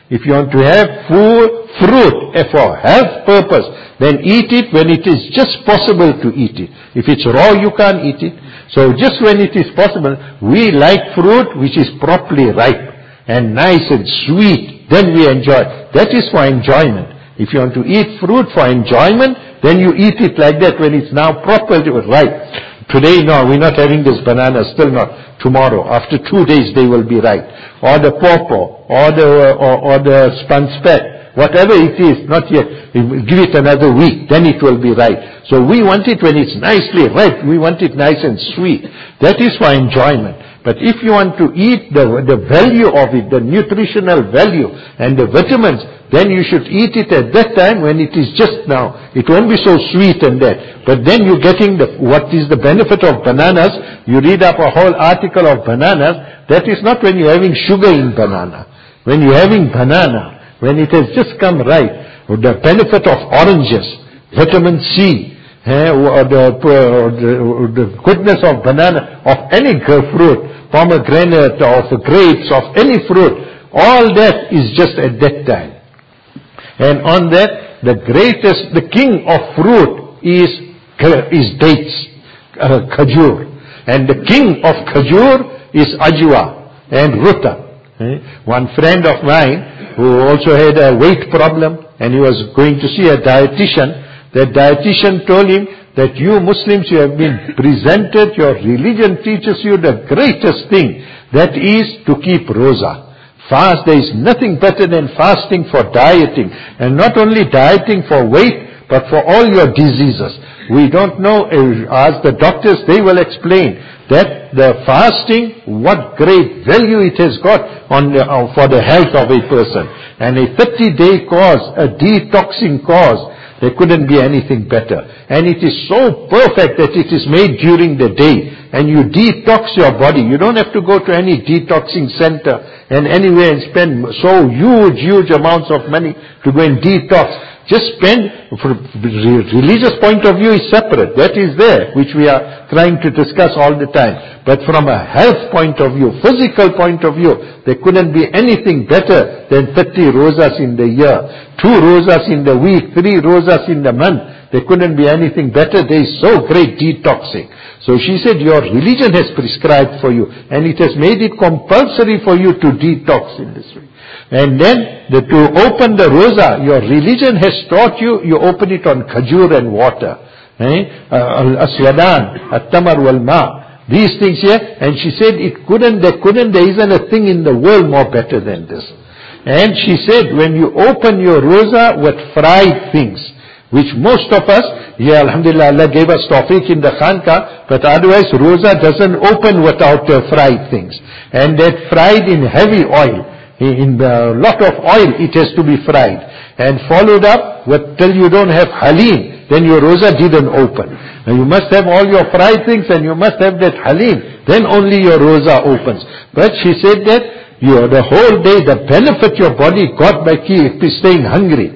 [SPEAKER 2] If you want to have food, fruit for health purpose, then eat it when it is just possible to eat it. If it's raw, you can't eat it. So just when it is possible, we like fruit which is properly ripe and nice and sweet, then we enjoy. That is for enjoyment. If you want to eat fruit for enjoyment, then you eat it like that when it's now properly ripe. Today, no, we're not having this banana, still not. Tomorrow, after two days, they will be ripe. Or the pawpaw, or the, or, or the spun speck, whatever it is, not yet. Give it another week, then it will be ripe. So we want it when it's nicely ripe. We want it nice and sweet. That is for enjoyment. But if you want to eat the, the value of it, the nutritional value and the vitamins, then you should eat it at that time when it is just now. It won't be so sweet and that. But then you're getting the, what is the benefit of bananas. You read up a whole article of bananas. That is not when you're having sugar in banana. When you're having banana, when it has just come ripe, the benefit of oranges, vitamin C, Eh, or the, or the, or the goodness of banana, of any fruit, pomegranate, of grapes, of any fruit, all that is just at that time. And on that, the greatest, the king of fruit is, is dates, uh, khajur. And the king of khajur is ajwa and ruta. Eh? One friend of mine, who also had a weight problem, and he was going to see a dietitian, the dietitian told him that you Muslims, you have been presented, your religion teaches you the greatest thing, that is to keep roza. Fast, there is nothing better than fasting for dieting. And not only dieting for weight, but for all your diseases. We don't know, as the doctors, they will explain that the fasting, what great value it has got on the, uh, for the health of a person. And a thirty-day course, a detoxing course, there couldn't be anything better. And it is so perfect that it is made during the day. And you detox your body. You don't have to go to any detoxing center and anywhere and spend so huge, huge amounts of money to go and detox. Just spend, from religious point of view is separate. That is there, which we are trying to discuss all the time. But from a health point of view, physical point of view, there couldn't be anything better than thirty rosas in the year, two rosas in the week, three rosas in the month. There couldn't be anything better. There is so great detoxing. So she said, your religion has prescribed for you, and it has made it compulsory for you to detox in this way. And then, the, to open the roza, your religion has taught you, you open it on khajur and water. Eh? Al-aswadan, at-tamar wal-ma. These things here, and she said it couldn't, there couldn't, there isn't a thing in the world more better than this. And she said, when you open your roza with fried things, which most of us, yeah, alhamdulillah, Allah gave us tawfiq in the khanka, but otherwise roza doesn't open without uh, fried things. And that fried in heavy oil, in a lot of oil, it has to be fried. And followed up with, till you don't have halim, then your roza didn't open. Now you must have all your fried things and you must have that halim, then only your roza opens. But she said that, you know, the whole day, the benefit your body got by staying hungry,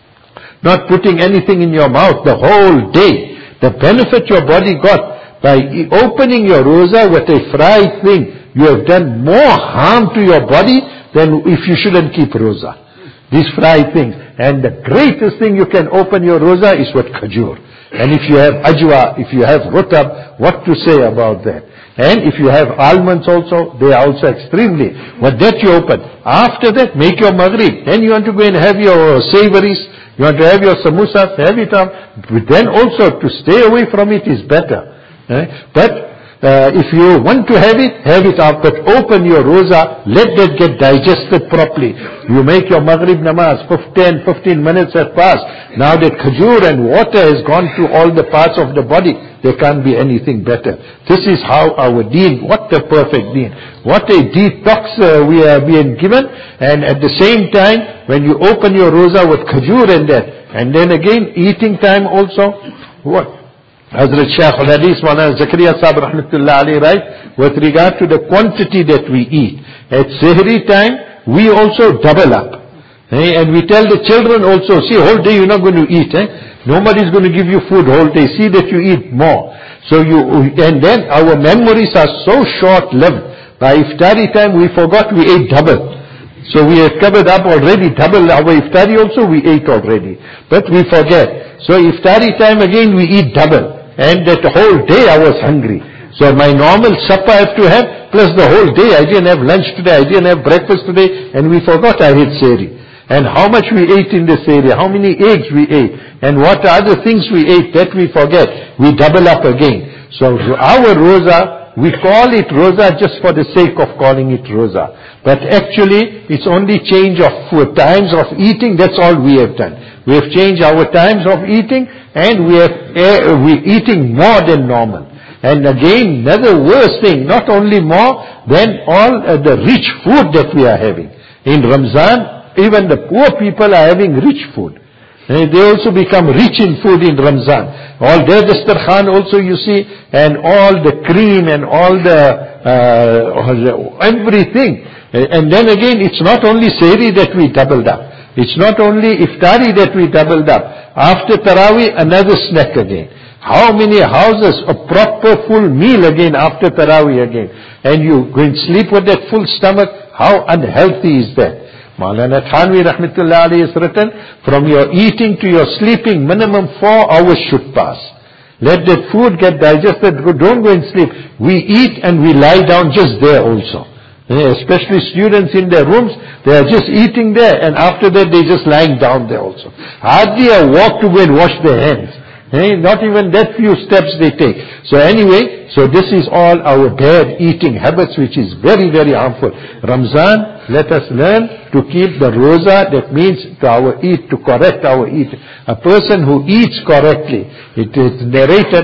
[SPEAKER 2] not putting anything in your mouth the whole day, the benefit your body got by opening your roza with a fried thing, you have done more harm to your body than if you shouldn't keep roza. These fried things. And the greatest thing you can open your roza is with khajur. And if you have ajwa, if you have rutab, what to say about that? And if you have almonds also, they are also extremely. But that you open. After that, make your maghrib. Then you want to go and have your savories. You want to have your samosas, have it up. But then also, to stay away from it is better. Eh? But Uh, if you want to have it, have it up, but open your roza, let that get digested properly. You make your maghrib namaz, ten, fifteen minutes have passed. Now that khajur and water has gone to all the parts of the body, there can't be anything better. This is how our deen, what a perfect deen. What a detox uh, we are being given, and at the same time, when you open your roza with khajur and that, and then again, eating time also, what? Hazrat Shaykh al-Hadith, Maulana Zakaria Sahib Rahmatullah alayhi, right, with regard to the quantity that we eat. At Sehri time, we also double up. Eh? And we tell the children also, see, whole day you're not going to eat. Eh? Nobody's going to give you food whole day. See that you eat more. So you, and then our memories are so short-lived. By Iftari time, we forgot we ate double. So we have covered up already, double our iftari also we ate already. But we forget. So iftari time again we eat double. And that whole day I was hungry. So my normal supper I have to have, plus the whole day. I didn't have lunch today, I didn't have breakfast today, and we forgot I had sehri. And how much we ate in this area, how many eggs we ate, and what other things we ate, that we forget. We double up again. So our roza, we call it roza just for the sake of calling it roza. But actually, it's only change of food, times of eating, that's all we have done. We have changed our times of eating, and we have, uh, we're eating more than normal. And again, another worse thing, not only more than all uh, the rich food that we are having. In Ramzan, even the poor people are having rich food. And they also become rich in food in Ramzan. All their dastarkhan also you see, and all the cream and all the, uh, everything. And then again, it's not only sehri that we doubled up. It's not only iftari that we doubled up. After Taraweeh, another snack again. How many houses, a proper full meal again after Taraweeh again. And you go and sleep with that full stomach, how unhealthy is that? Maulana Thanvi Rahmatullah Alayhi has written, from your eating to your sleeping, minimum four hours should pass. Let that food get digested, don't go and sleep. We eat and we lie down just there also. Especially students in their rooms, they are just eating there, and after that they just lying down there also. Hardly a walk to go and wash their hands. Eh, not even that few steps they take. So anyway, so this is all our bad eating habits, which is very, very harmful. Ramzan, let us learn to keep the roza, that means to our eat, to correct our eat. A person who eats correctly, it is narrated,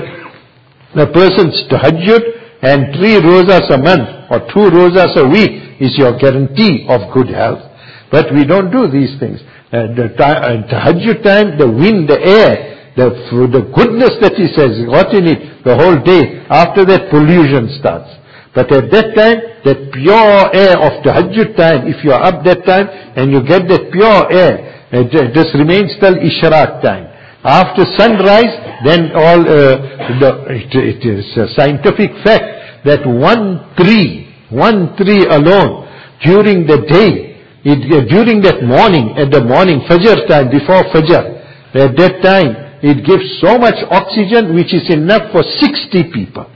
[SPEAKER 2] a person's tahajjud and three rozas a month, or two rozas a week, is your guarantee of good health. But we don't do these things. Uh, the uh, tahajjud time, the wind, the air, The, the goodness that he says, what in it, the whole day, after that pollution starts. But at that time, that pure air of tahajjud time, if you are up that time, and you get that pure air, it, this remains till ishraq time. After sunrise, then all, uh, the, it, it is a scientific fact, that one tree, one tree alone, during the day, it, uh, during that morning, at the morning, fajr time, before fajr, at that time, it gives so much oxygen which is enough for sixty people.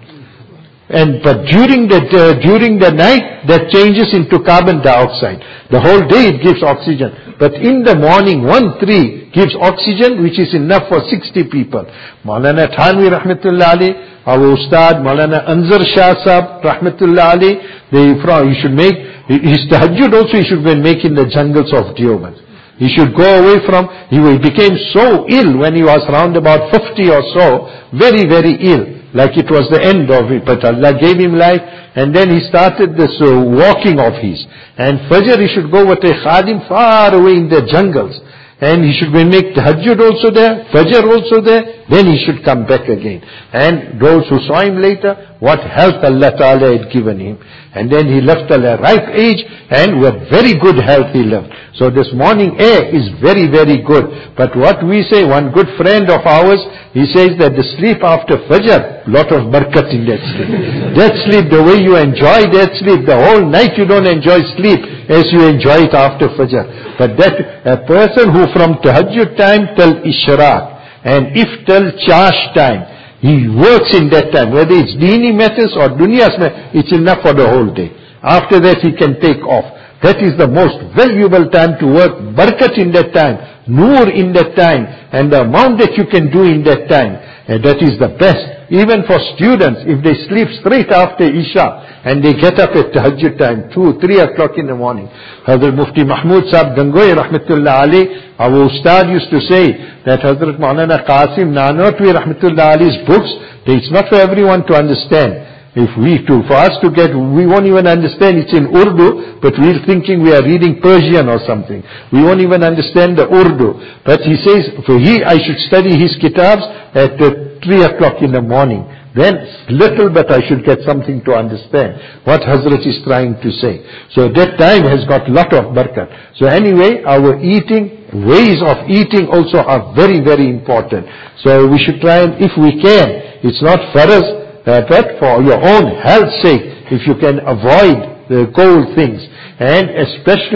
[SPEAKER 2] And but during the uh, during the night that changes into carbon dioxide. The whole day it gives oxygen. But in the morning one tree gives oxygen which is enough for sixty people. Maulana Thanvi Rahmatullah Ali, our Ustad Maulana Anzar Shah Sahab Rahmatullah Ali, they, he should make, his tahajjud also he should make in the jungles of Deoband. He should go away from, he became so ill when he was around about fifty or so, very, very ill, like it was the end of it. But Allah gave him life, and then he started this uh, walking of his. And Fajr he should go with a khadim far away in the jungles. And he should make tahajjud also there, Fajr also there, then he should come back again. And those who saw him later, what health Allah Ta'ala had given him. And then he left at a ripe age, and with very good health he lived. So this morning air is very, very good. But what we say, one good friend of ours, he says that the sleep after Fajr, lot of barakat in that sleep. That sleep, the way you enjoy that sleep, the whole night you don't enjoy sleep as you enjoy it after Fajr. But that, a person who from tahajjud time till ishraq, and if till chash time, he works in that time, whether it's dini matters or dunyas matters, it's enough for the whole day. After that he can take off. That is the most valuable time to work. Barakat in that time, nur in that time, and the amount that you can do in that time, and that is the best. Even for students, if they sleep straight after Isha, and they get up at tahajjud time, two, three o'clock in the morning. Hazrat Mufti Mahmud Sahib Gangohi Rahmatullah Ali, our Ustad used to say that Hazrat Maulana Qasim Nanotwi Rahmatullah Ali's books, it's not for everyone to understand. If we to, for us to get, we won't even understand it's in Urdu, but we're thinking we are reading Persian or something. We won't even understand the Urdu. But he says, for he, I should study his kitabs at uh, three o'clock in the morning. Then little but I should get something to understand what Hazrat is trying to say. So that time has got lot of barakat. So anyway, our eating, ways of eating also are very, very important. So we should try and, if we can, it's not for us, Uh, but for your own health's sake, if you can avoid the cold things, and especially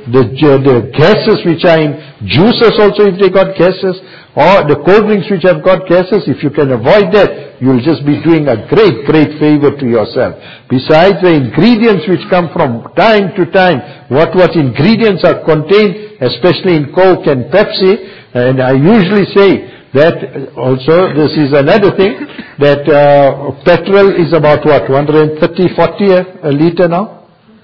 [SPEAKER 2] the, the gases which are in juices also, if they got gases, or the cold drinks which have got gases, if you can avoid that, you'll just be doing a great, great favor to yourself. Besides the ingredients which come from time to time, what, what ingredients are contained, especially in Coke and Pepsi, and I usually say that also, this is another thing, that uh, petrol is about what, one hundred thirty, forty a, a litre now?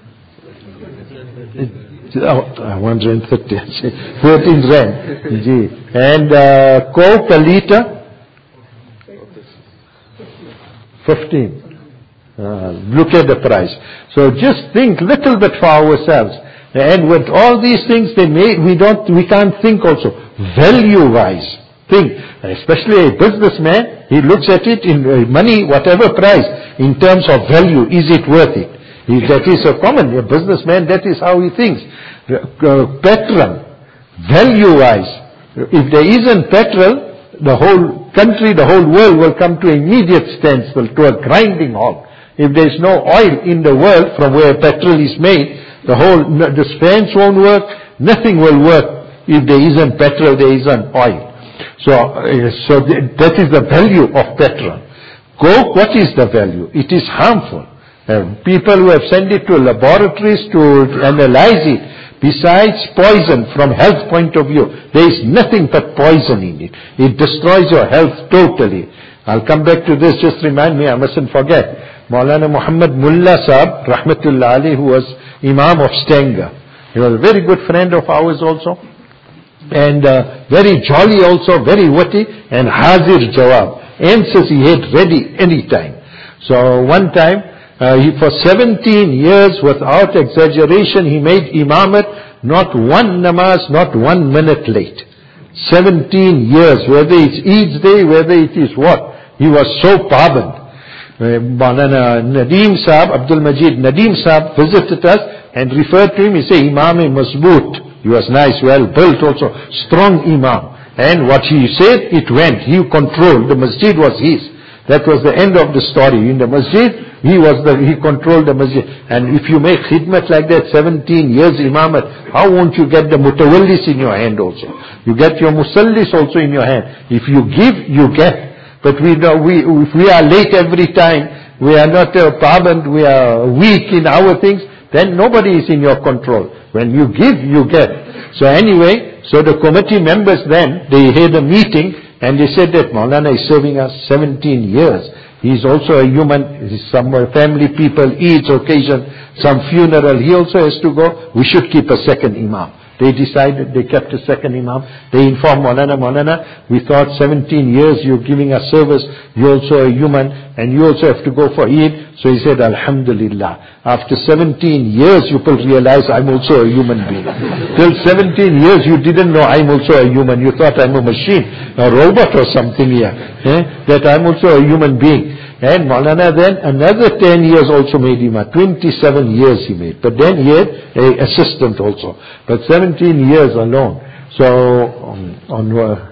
[SPEAKER 2] Oh, one hundred thirty, fourteen rand. Gee. And uh, Coke a litre? fifteen. Uh, look at the price. So just think little bit for ourselves. And with all these things they make, we don't, we can't think also value-wise. Think, especially a businessman, he looks at it in uh, money, whatever price, in terms of value, is it worth it? He, that is a common, a businessman, that is how he thinks. Uh, petrol, value-wise, if there isn't petrol, the whole country, the whole world will come to immediate standstill, to a grinding halt. If there is no oil in the world from where petrol is made, the whole, the fans won't work, nothing will work. If there isn't petrol, there isn't oil. So, uh, so th- that is the value of petrol. Coke, what is the value? It is harmful. Uh, people who have sent it to laboratories to analyze it, besides poison from health point of view, there is nothing but poison in it. It destroys your health totally. I'll come back to this, just remind me, I mustn't forget. Maulana Muhammad Mullah Sahab, Rahmatullah Ali, who was Imam of Stanger. He was a very good friend of ours also. And uh, very jolly also, very witty, and Hazir Jawab. Answers he had ready any time. So one time, uh, he, for seventeen years, without exaggeration, he made imamat, not one namaz, not one minute late. seventeen years, whether it's Eid day, whether it is what. He was so paband. Maulana Nadeem Sahab, Abdul Majid Nadeem Sahab visited us and referred to him. He said, Imam-e Mazboot. He was nice, well built also, strong Imam. And what he said, it went. He controlled. The masjid was his. That was the end of the story. In the masjid, he was the, he controlled the masjid. And if you make khidmat like that, seventeen years imamat, how won't you get the mutawallis in your hand also? You get your musallis also in your hand. If you give, you get. But we know, we, if we are late every time, we are not uh, paband, we are weak in our things, then nobody is in your control. When you give, you get. So anyway, so the committee members then, they had a meeting, and they said that Maulana is serving us seventeen years. He is also a human, some family people, Eid's occasion, some funeral, he also has to go. We should keep a second imam. They decided, they kept a second imam. They informed Maulana, Maulana, we thought seventeen years you're giving us service, you're also a human, and you also have to go for Eid. So he said, Alhamdulillah. After seventeen years you will realize I'm also a human being. Till seventeen years you didn't know I'm also a human. You thought I'm a machine, a robot or something here. Eh? That I'm also a human being. And Maulana then another ten years also made imam. twenty-seven years he made. But then he had an assistant also. But seventeen years alone. So, um, on, uh,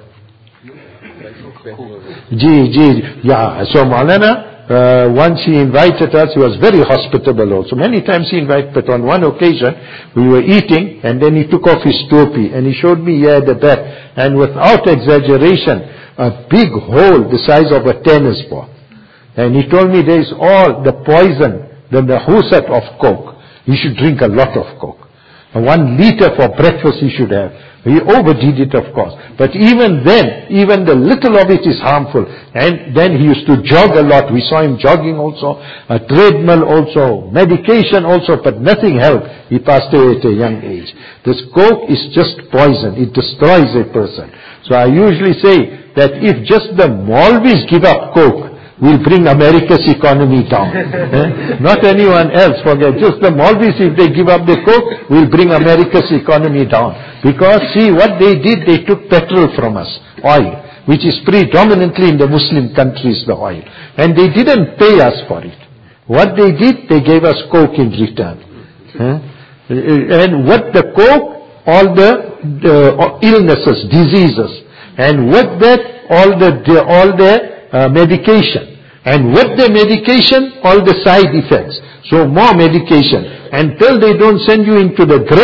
[SPEAKER 2] Ji, Ji, yeah. So Maulana, uh, once he invited us, he was very hospitable also. Many times he invited, but on one occasion, we were eating, and then he took off his topi, and he showed me here at the back, and without exaggeration, a big hole the size of a tennis ball. And he told me there is all the poison, the nahusat of Coke. He should drink a lot of Coke. And one liter for breakfast he should have. He overdid it, of course. But even then, even the little of it is harmful. And then he used to jog a lot. We saw him jogging also, a treadmill also, medication also, but nothing helped. He passed away at a young age. This Coke is just poison. It destroys a person. So I usually say that if just the Maulvis give up Coke, will bring America's economy down. eh? Not anyone else, forget. Just the Maulvis, if they give up the Coke, will bring America's economy down. Because see, what they did, they took petrol from us, oil, which is predominantly in the Muslim countries, the oil. And they didn't pay us for it. What they did, they gave us Coke in return. Eh? And what the Coke, all the, the illnesses, diseases. And with that, all the, the all the uh, medication. And with the medication, all the side effects. So more medication. Until they don't send you into the grave,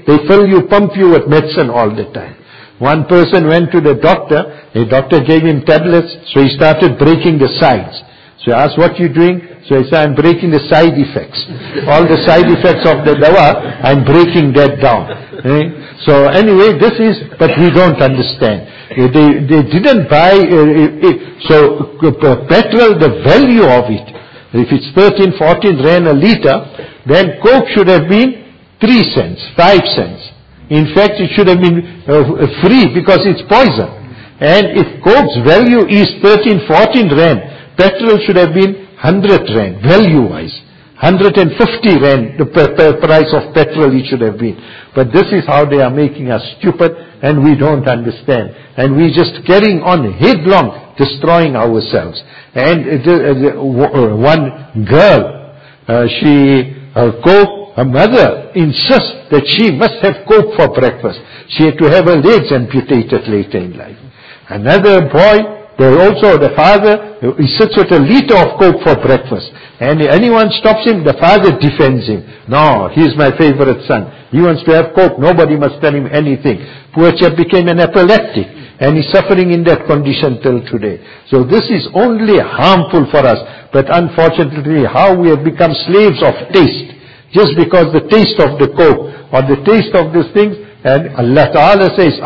[SPEAKER 2] they fill you, pump you with medicine all the time. One person went to the doctor, the doctor gave him tablets, so he started breaking the sides. So he asked, what you doing? So he said, I'm breaking the side effects. All the side effects of the dawa, I'm breaking that down. Eh? So anyway, this is, but we don't understand. They, they didn't buy, uh, it, so uh, petrol, the value of it, if it's thirteen, fourteen rand a liter, then Coke should have been three cents, five cents. In fact, it should have been uh, free because it's poison. And if Coke's value is thirteen, fourteen rand, petrol should have been one hundred rand, value-wise. one hundred fifty rand, the per, per price of petrol it should have been. But this is how they are making us stupid, and we don't understand. And we just carrying on headlong, destroying ourselves. And uh, uh, uh, one girl, uh, she, her Coke, her mother insists that she must have Coke for breakfast. She had to have her legs amputated later in life. Another boy, there also the father, he sits with a liter of Coke for breakfast. And anyone stops him, the father defends him. No, he's my favorite son. He wants to have Coke, nobody must tell him anything. Poor chap became an epileptic. And he's suffering in that condition till today. So this is only harmful for us. But unfortunately, how we have become slaves of taste. Just because the taste of the Coke, or the taste of these things, and Allah Ta'ala says,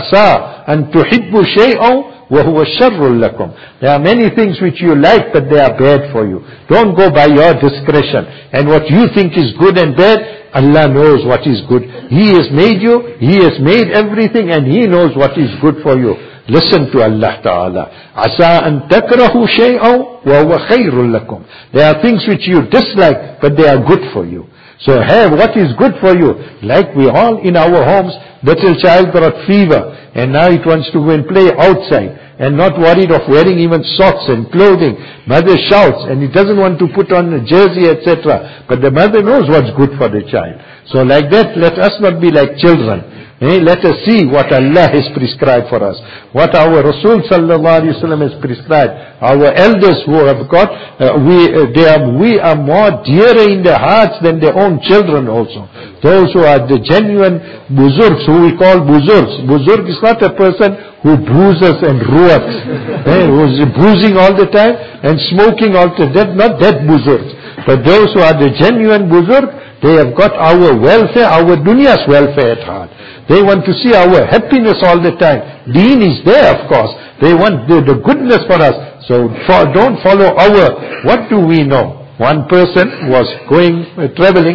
[SPEAKER 2] Asa an tuhibbu shay'aw wa huwa sharrul lakum. There are many things which you like, but they are bad for you. Don't go by your discretion. And what you think is good and bad, Allah knows what is good. He has made you, He has made everything, and He knows what is good for you. Listen to Allah Ta'ala. Asa an takrahu shay'aw wa huwa khayrul lakum. There are things which you dislike, but they are good for you. So have what is good for you. Like we all in our homes, little child got fever, and now it wants to go and play outside, and not worried of wearing even socks and clothing. Mother shouts, and he doesn't want to put on a jersey, et cetera. But the mother knows what's good for the child. So like that, let us not be like children. Eh, let us see what Allah has prescribed for us. What our Rasul sallallahu alaihi wasallam has prescribed. Our elders who have got, uh, we, uh, they are, we are more dearer in their hearts than their own children also. Those who are the genuine buzurgs, who we call buzurgs. Buzurg is not a person who bruises and ruats, eh, who is bruising all the time and smoking all the time. Not that buzurgs. But those who are the genuine buzurg, they have got our welfare, our dunya's welfare at heart. They want to see our happiness all the time. Deen is there, of course. They want the, the goodness for us. So for, don't follow our, what do we know? One person was going, uh, traveling.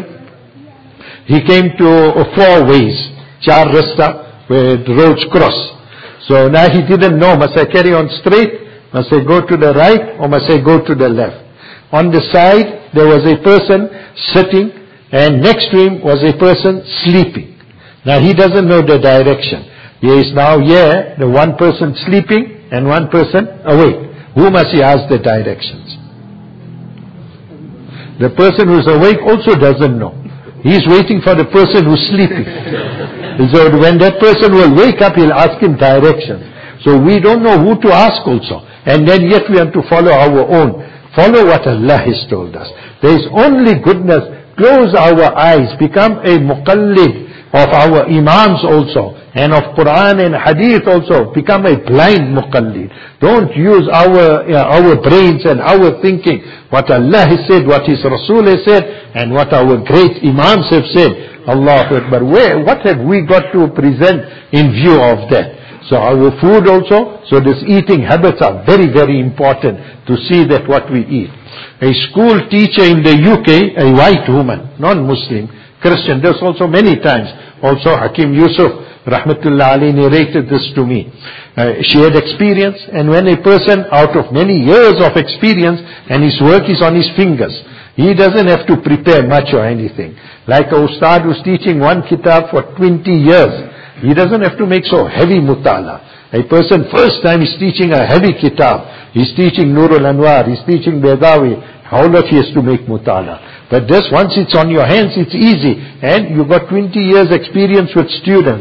[SPEAKER 2] He came to uh, four ways. Char rasta, where the roads cross. So now he didn't know, must I carry on straight? Must I go to the right? Or must I go to the left? On the side, there was a person sitting, and next to him was a person sleeping. Now he doesn't know the direction. He is now here, the one person sleeping and one person awake. Who must he ask the directions? The person who's awake also doesn't know. He's waiting for the person who's sleeping. So when that person will wake up, he'll ask him directions. So we don't know who to ask also. And then yet we have to follow our own. Follow what Allah has told us. There is only goodness. Close our eyes. Become a muqallid of our imams also, and of Quran and Hadith also. Become a blind muqallid. Don't use our uh, our brains and our thinking. What Allah has said, what His Rasul has said, and what our great imams have said. Allahu Akbar. Where, what have we got to present in view of that? So our food also, so these eating habits are very, very important to see that what we eat. A school teacher in the U K, a white woman, non-Muslim, Christian, there's also many times, also Hakim Yusuf, Rahmatullah Ali, narrated this to me. Uh, she had experience, and when a person out of many years of experience, and his work is on his fingers, he doesn't have to prepare much or anything. Like a ustad who's teaching one kitab for twenty years, he doesn't have to make so heavy mutala. A person first time is teaching a heavy kitab, he's teaching Nurul Anwar, he's teaching Bedawi, how much he has to make mutala. But this, once it's on your hands, it's easy. And you've got twenty years experience with students.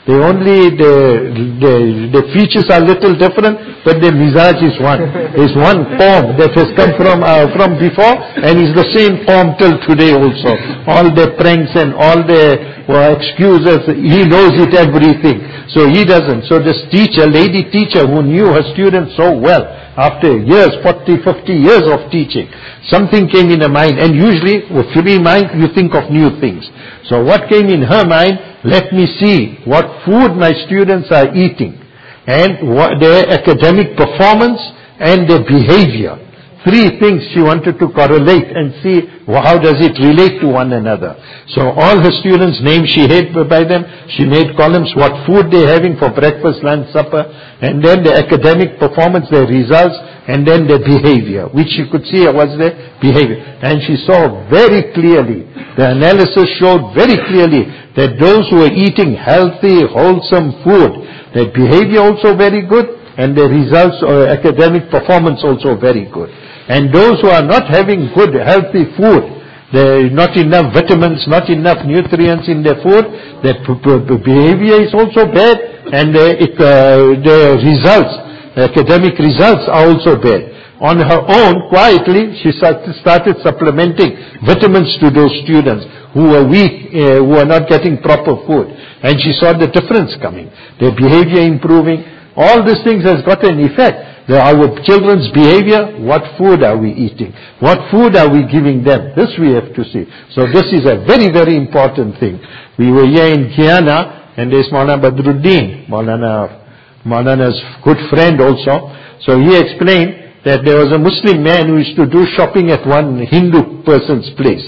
[SPEAKER 2] They only, the, the, the features are little different, but the mizaj is one. It's one form that has come from, uh, from before, and is the same form till today also. All the pranks and all the well, excuses, he knows it everything. So he doesn't. So this teacher, lady teacher who knew her students so well, after years, forty, fifty years of teaching, something came in her mind, and usually with free mind you think of new things. So what came in her mind, let me see what food my students are eating, and what their academic performance and their behavior. Three things she wanted to correlate and see how does it relate to one another. So all her students' names she had by them. She made columns what food they're having for breakfast, lunch, supper, and then the academic performance, their results, and then their behavior, which she could see was their behavior. And she saw very clearly, the analysis showed very clearly that those who were eating healthy, wholesome food, their behavior also very good, and their results or academic performance also very good. And those who are not having good, healthy food, there is not enough vitamins, not enough nutrients in their food, their behavior is also bad, and their, it, uh, their results, academic results are also bad. On her own, quietly, she started supplementing vitamins to those students who were weak, uh, who were not getting proper food. And she saw the difference coming, their behavior improving. All these things has got an effect. The, our children's behavior, what food are we eating? What food are we giving them? This we have to see. So this is a very, very important thing. We were here in Guyana, and there's Maulana Badruddin, Maulana, Maulana's good friend also. So he explained that there was a Muslim man who used to do shopping at one Hindu person's place.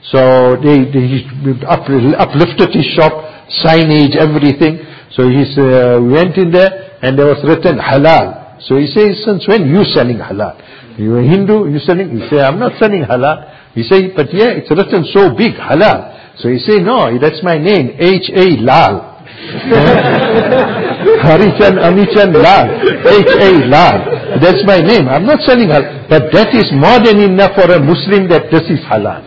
[SPEAKER 2] So they, they up, uplifted his shop, signage, everything. So he uh, went in there, and there was written halal. So he says, since when you selling halal? You a Hindu, you selling? He say, I'm not selling halal. He say, but yeah, it's written so big, halal. So he say, no, that's my name, H A Lal. Harichan Amichan Lal, H A Lal. That's my name. I'm not selling halal. But that is more than enough for a Muslim that this is halal.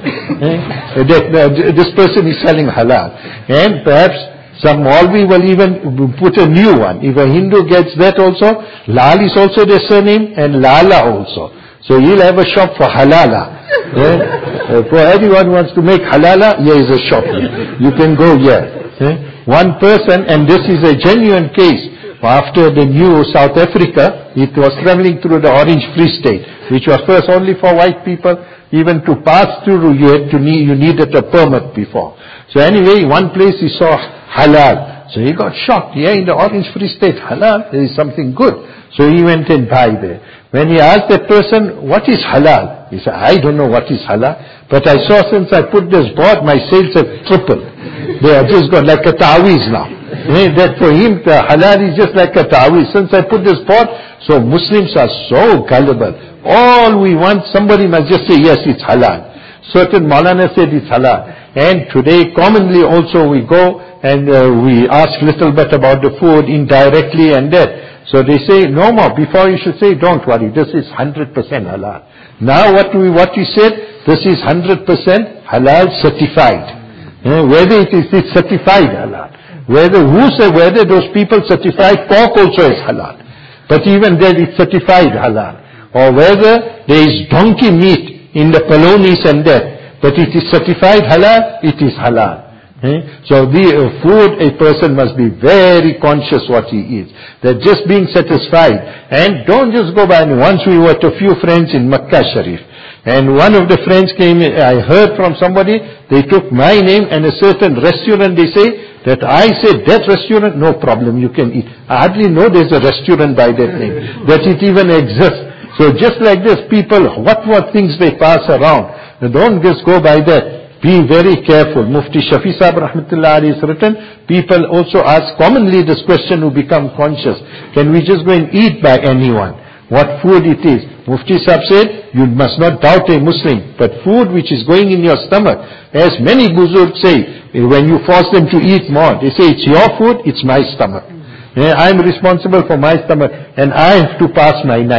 [SPEAKER 2] that uh, this person is selling halal. And perhaps some Maulvi will even put a new one. If a Hindu gets that also, Lal is also their surname, and Lala also. So he'll have a shop for halala. Yeah? Uh, for everyone who wants to make halala, here is a shop. You can go here. Yeah? One person, and this is a genuine case. After the new South Africa, it was traveling through the Orange Free State, which was first only for white people. Even to pass through, you had to need, you needed a permit before. So anyway, one place he saw halal. So he got shocked. Yeah, in the Orange Free State, halal, there is something good. So he went and buy there. When he asked that person, what is halal? He said, I don't know what is halal, but I saw since I put this board, my sales have tripled. They are just got like a ta'weez now. Yeah, that for him, the halal is just like a ta'weez. Since I put this board, so Muslims are so gullible. All we want, somebody must just say, yes, it's halal. Certain Maulana said it's halal. And today, commonly also we go and uh, we ask little bit about the food indirectly and that. So they say, no more. Before you should say, don't worry, this is one hundred percent halal. Now what we, what we said, this is one hundred percent halal certified. Uh, whether it is it's certified halal. Whether, who say, whether those people certified pork also is halal. But even then it's certified halal. Or whether there is donkey meat in the polonies and that, but it is certified halal, it is halal. Eh? So the uh, food, a person must be very conscious what he eats. That just being satisfied. And don't just go by. Once we were to a few friends in Makkah Sharif. And one of the friends came, I heard from somebody, they took my name and a certain restaurant, they say, that I said, that restaurant, no problem, you can eat. I hardly know there's a restaurant by that name, that it even exists. So just like this, people, what what things they pass around. Don't just go by that. Be very careful. Mufti Shafi Sahib Rahmatullah alayhi has written, people also ask commonly this question who become conscious. Can we just go and eat by anyone? What food it is? Mufti Sahib said, you must not doubt a Muslim, but food which is going in your stomach. As many Buzurg say, when you force them to eat more, they say, it's your food, it's my stomach. Yeah, I'm responsible for my stomach, and I have to pass my night.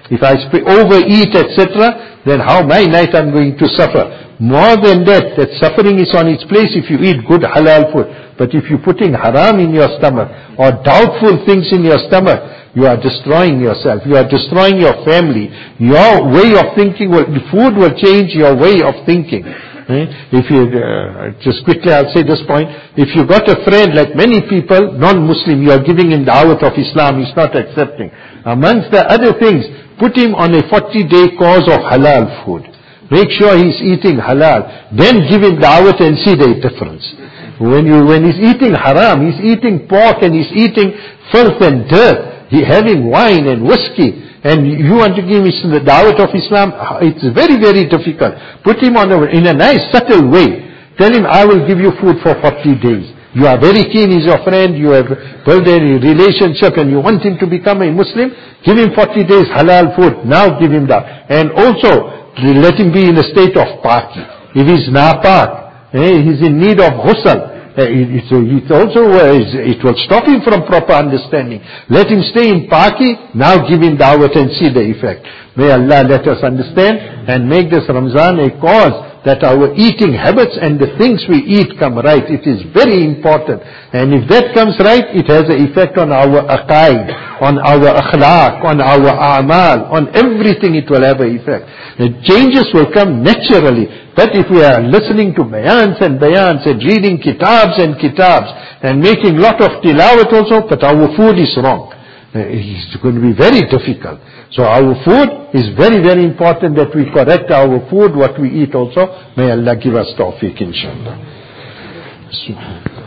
[SPEAKER 2] If I sp- overeat, et cetera, then how my night I'm going to suffer. More than that, that suffering is on its place if you eat good halal food. But if you're putting haram in your stomach, or doubtful things in your stomach, you are destroying yourself. You are destroying your family. Your way of thinking will, the food will change your way of thinking. Eh? If you, uh, just quickly I'll say this point, if you got a friend like many people, non-Muslim, you are giving him da'wat of Islam, he's not accepting. Amongst the other things, put him on a forty-day course of halal food. Make sure he's eating halal. Then give him da'wat and see the difference. When you, when he's eating haram, he's eating pork and he's eating filth and dirt. He's having wine and whiskey. And you want to give him the da'wat of Islam, it's very, very difficult. Put him on a, in a nice, subtle way. Tell him, I will give you food for forty days. You are very keen, he's your friend, you have built a relationship and you want him to become a Muslim, give him forty days halal food, now give him that. And also, let him be in a state of paki. If he's napak, eh, he's in need of ghusl, It, it also uh, it will stop him from proper understanding. Let him stay in paki, now give him da'wat and see the effect. May Allah let us understand and make this Ramzan a cause that our eating habits and the things we eat come right. It is very important. And if that comes right, it has an effect on our aqaid, on our akhlaq, on our a'mal, on everything it will have an effect. The changes will come naturally. But if we are listening to bayans and bayans and reading kitabs and kitabs and making lot of tilawat also, but our food is wrong, it's going to be very difficult. So our food is very, very important that we correct our food, what we eat also. May Allah give us tawfiq, inshallah.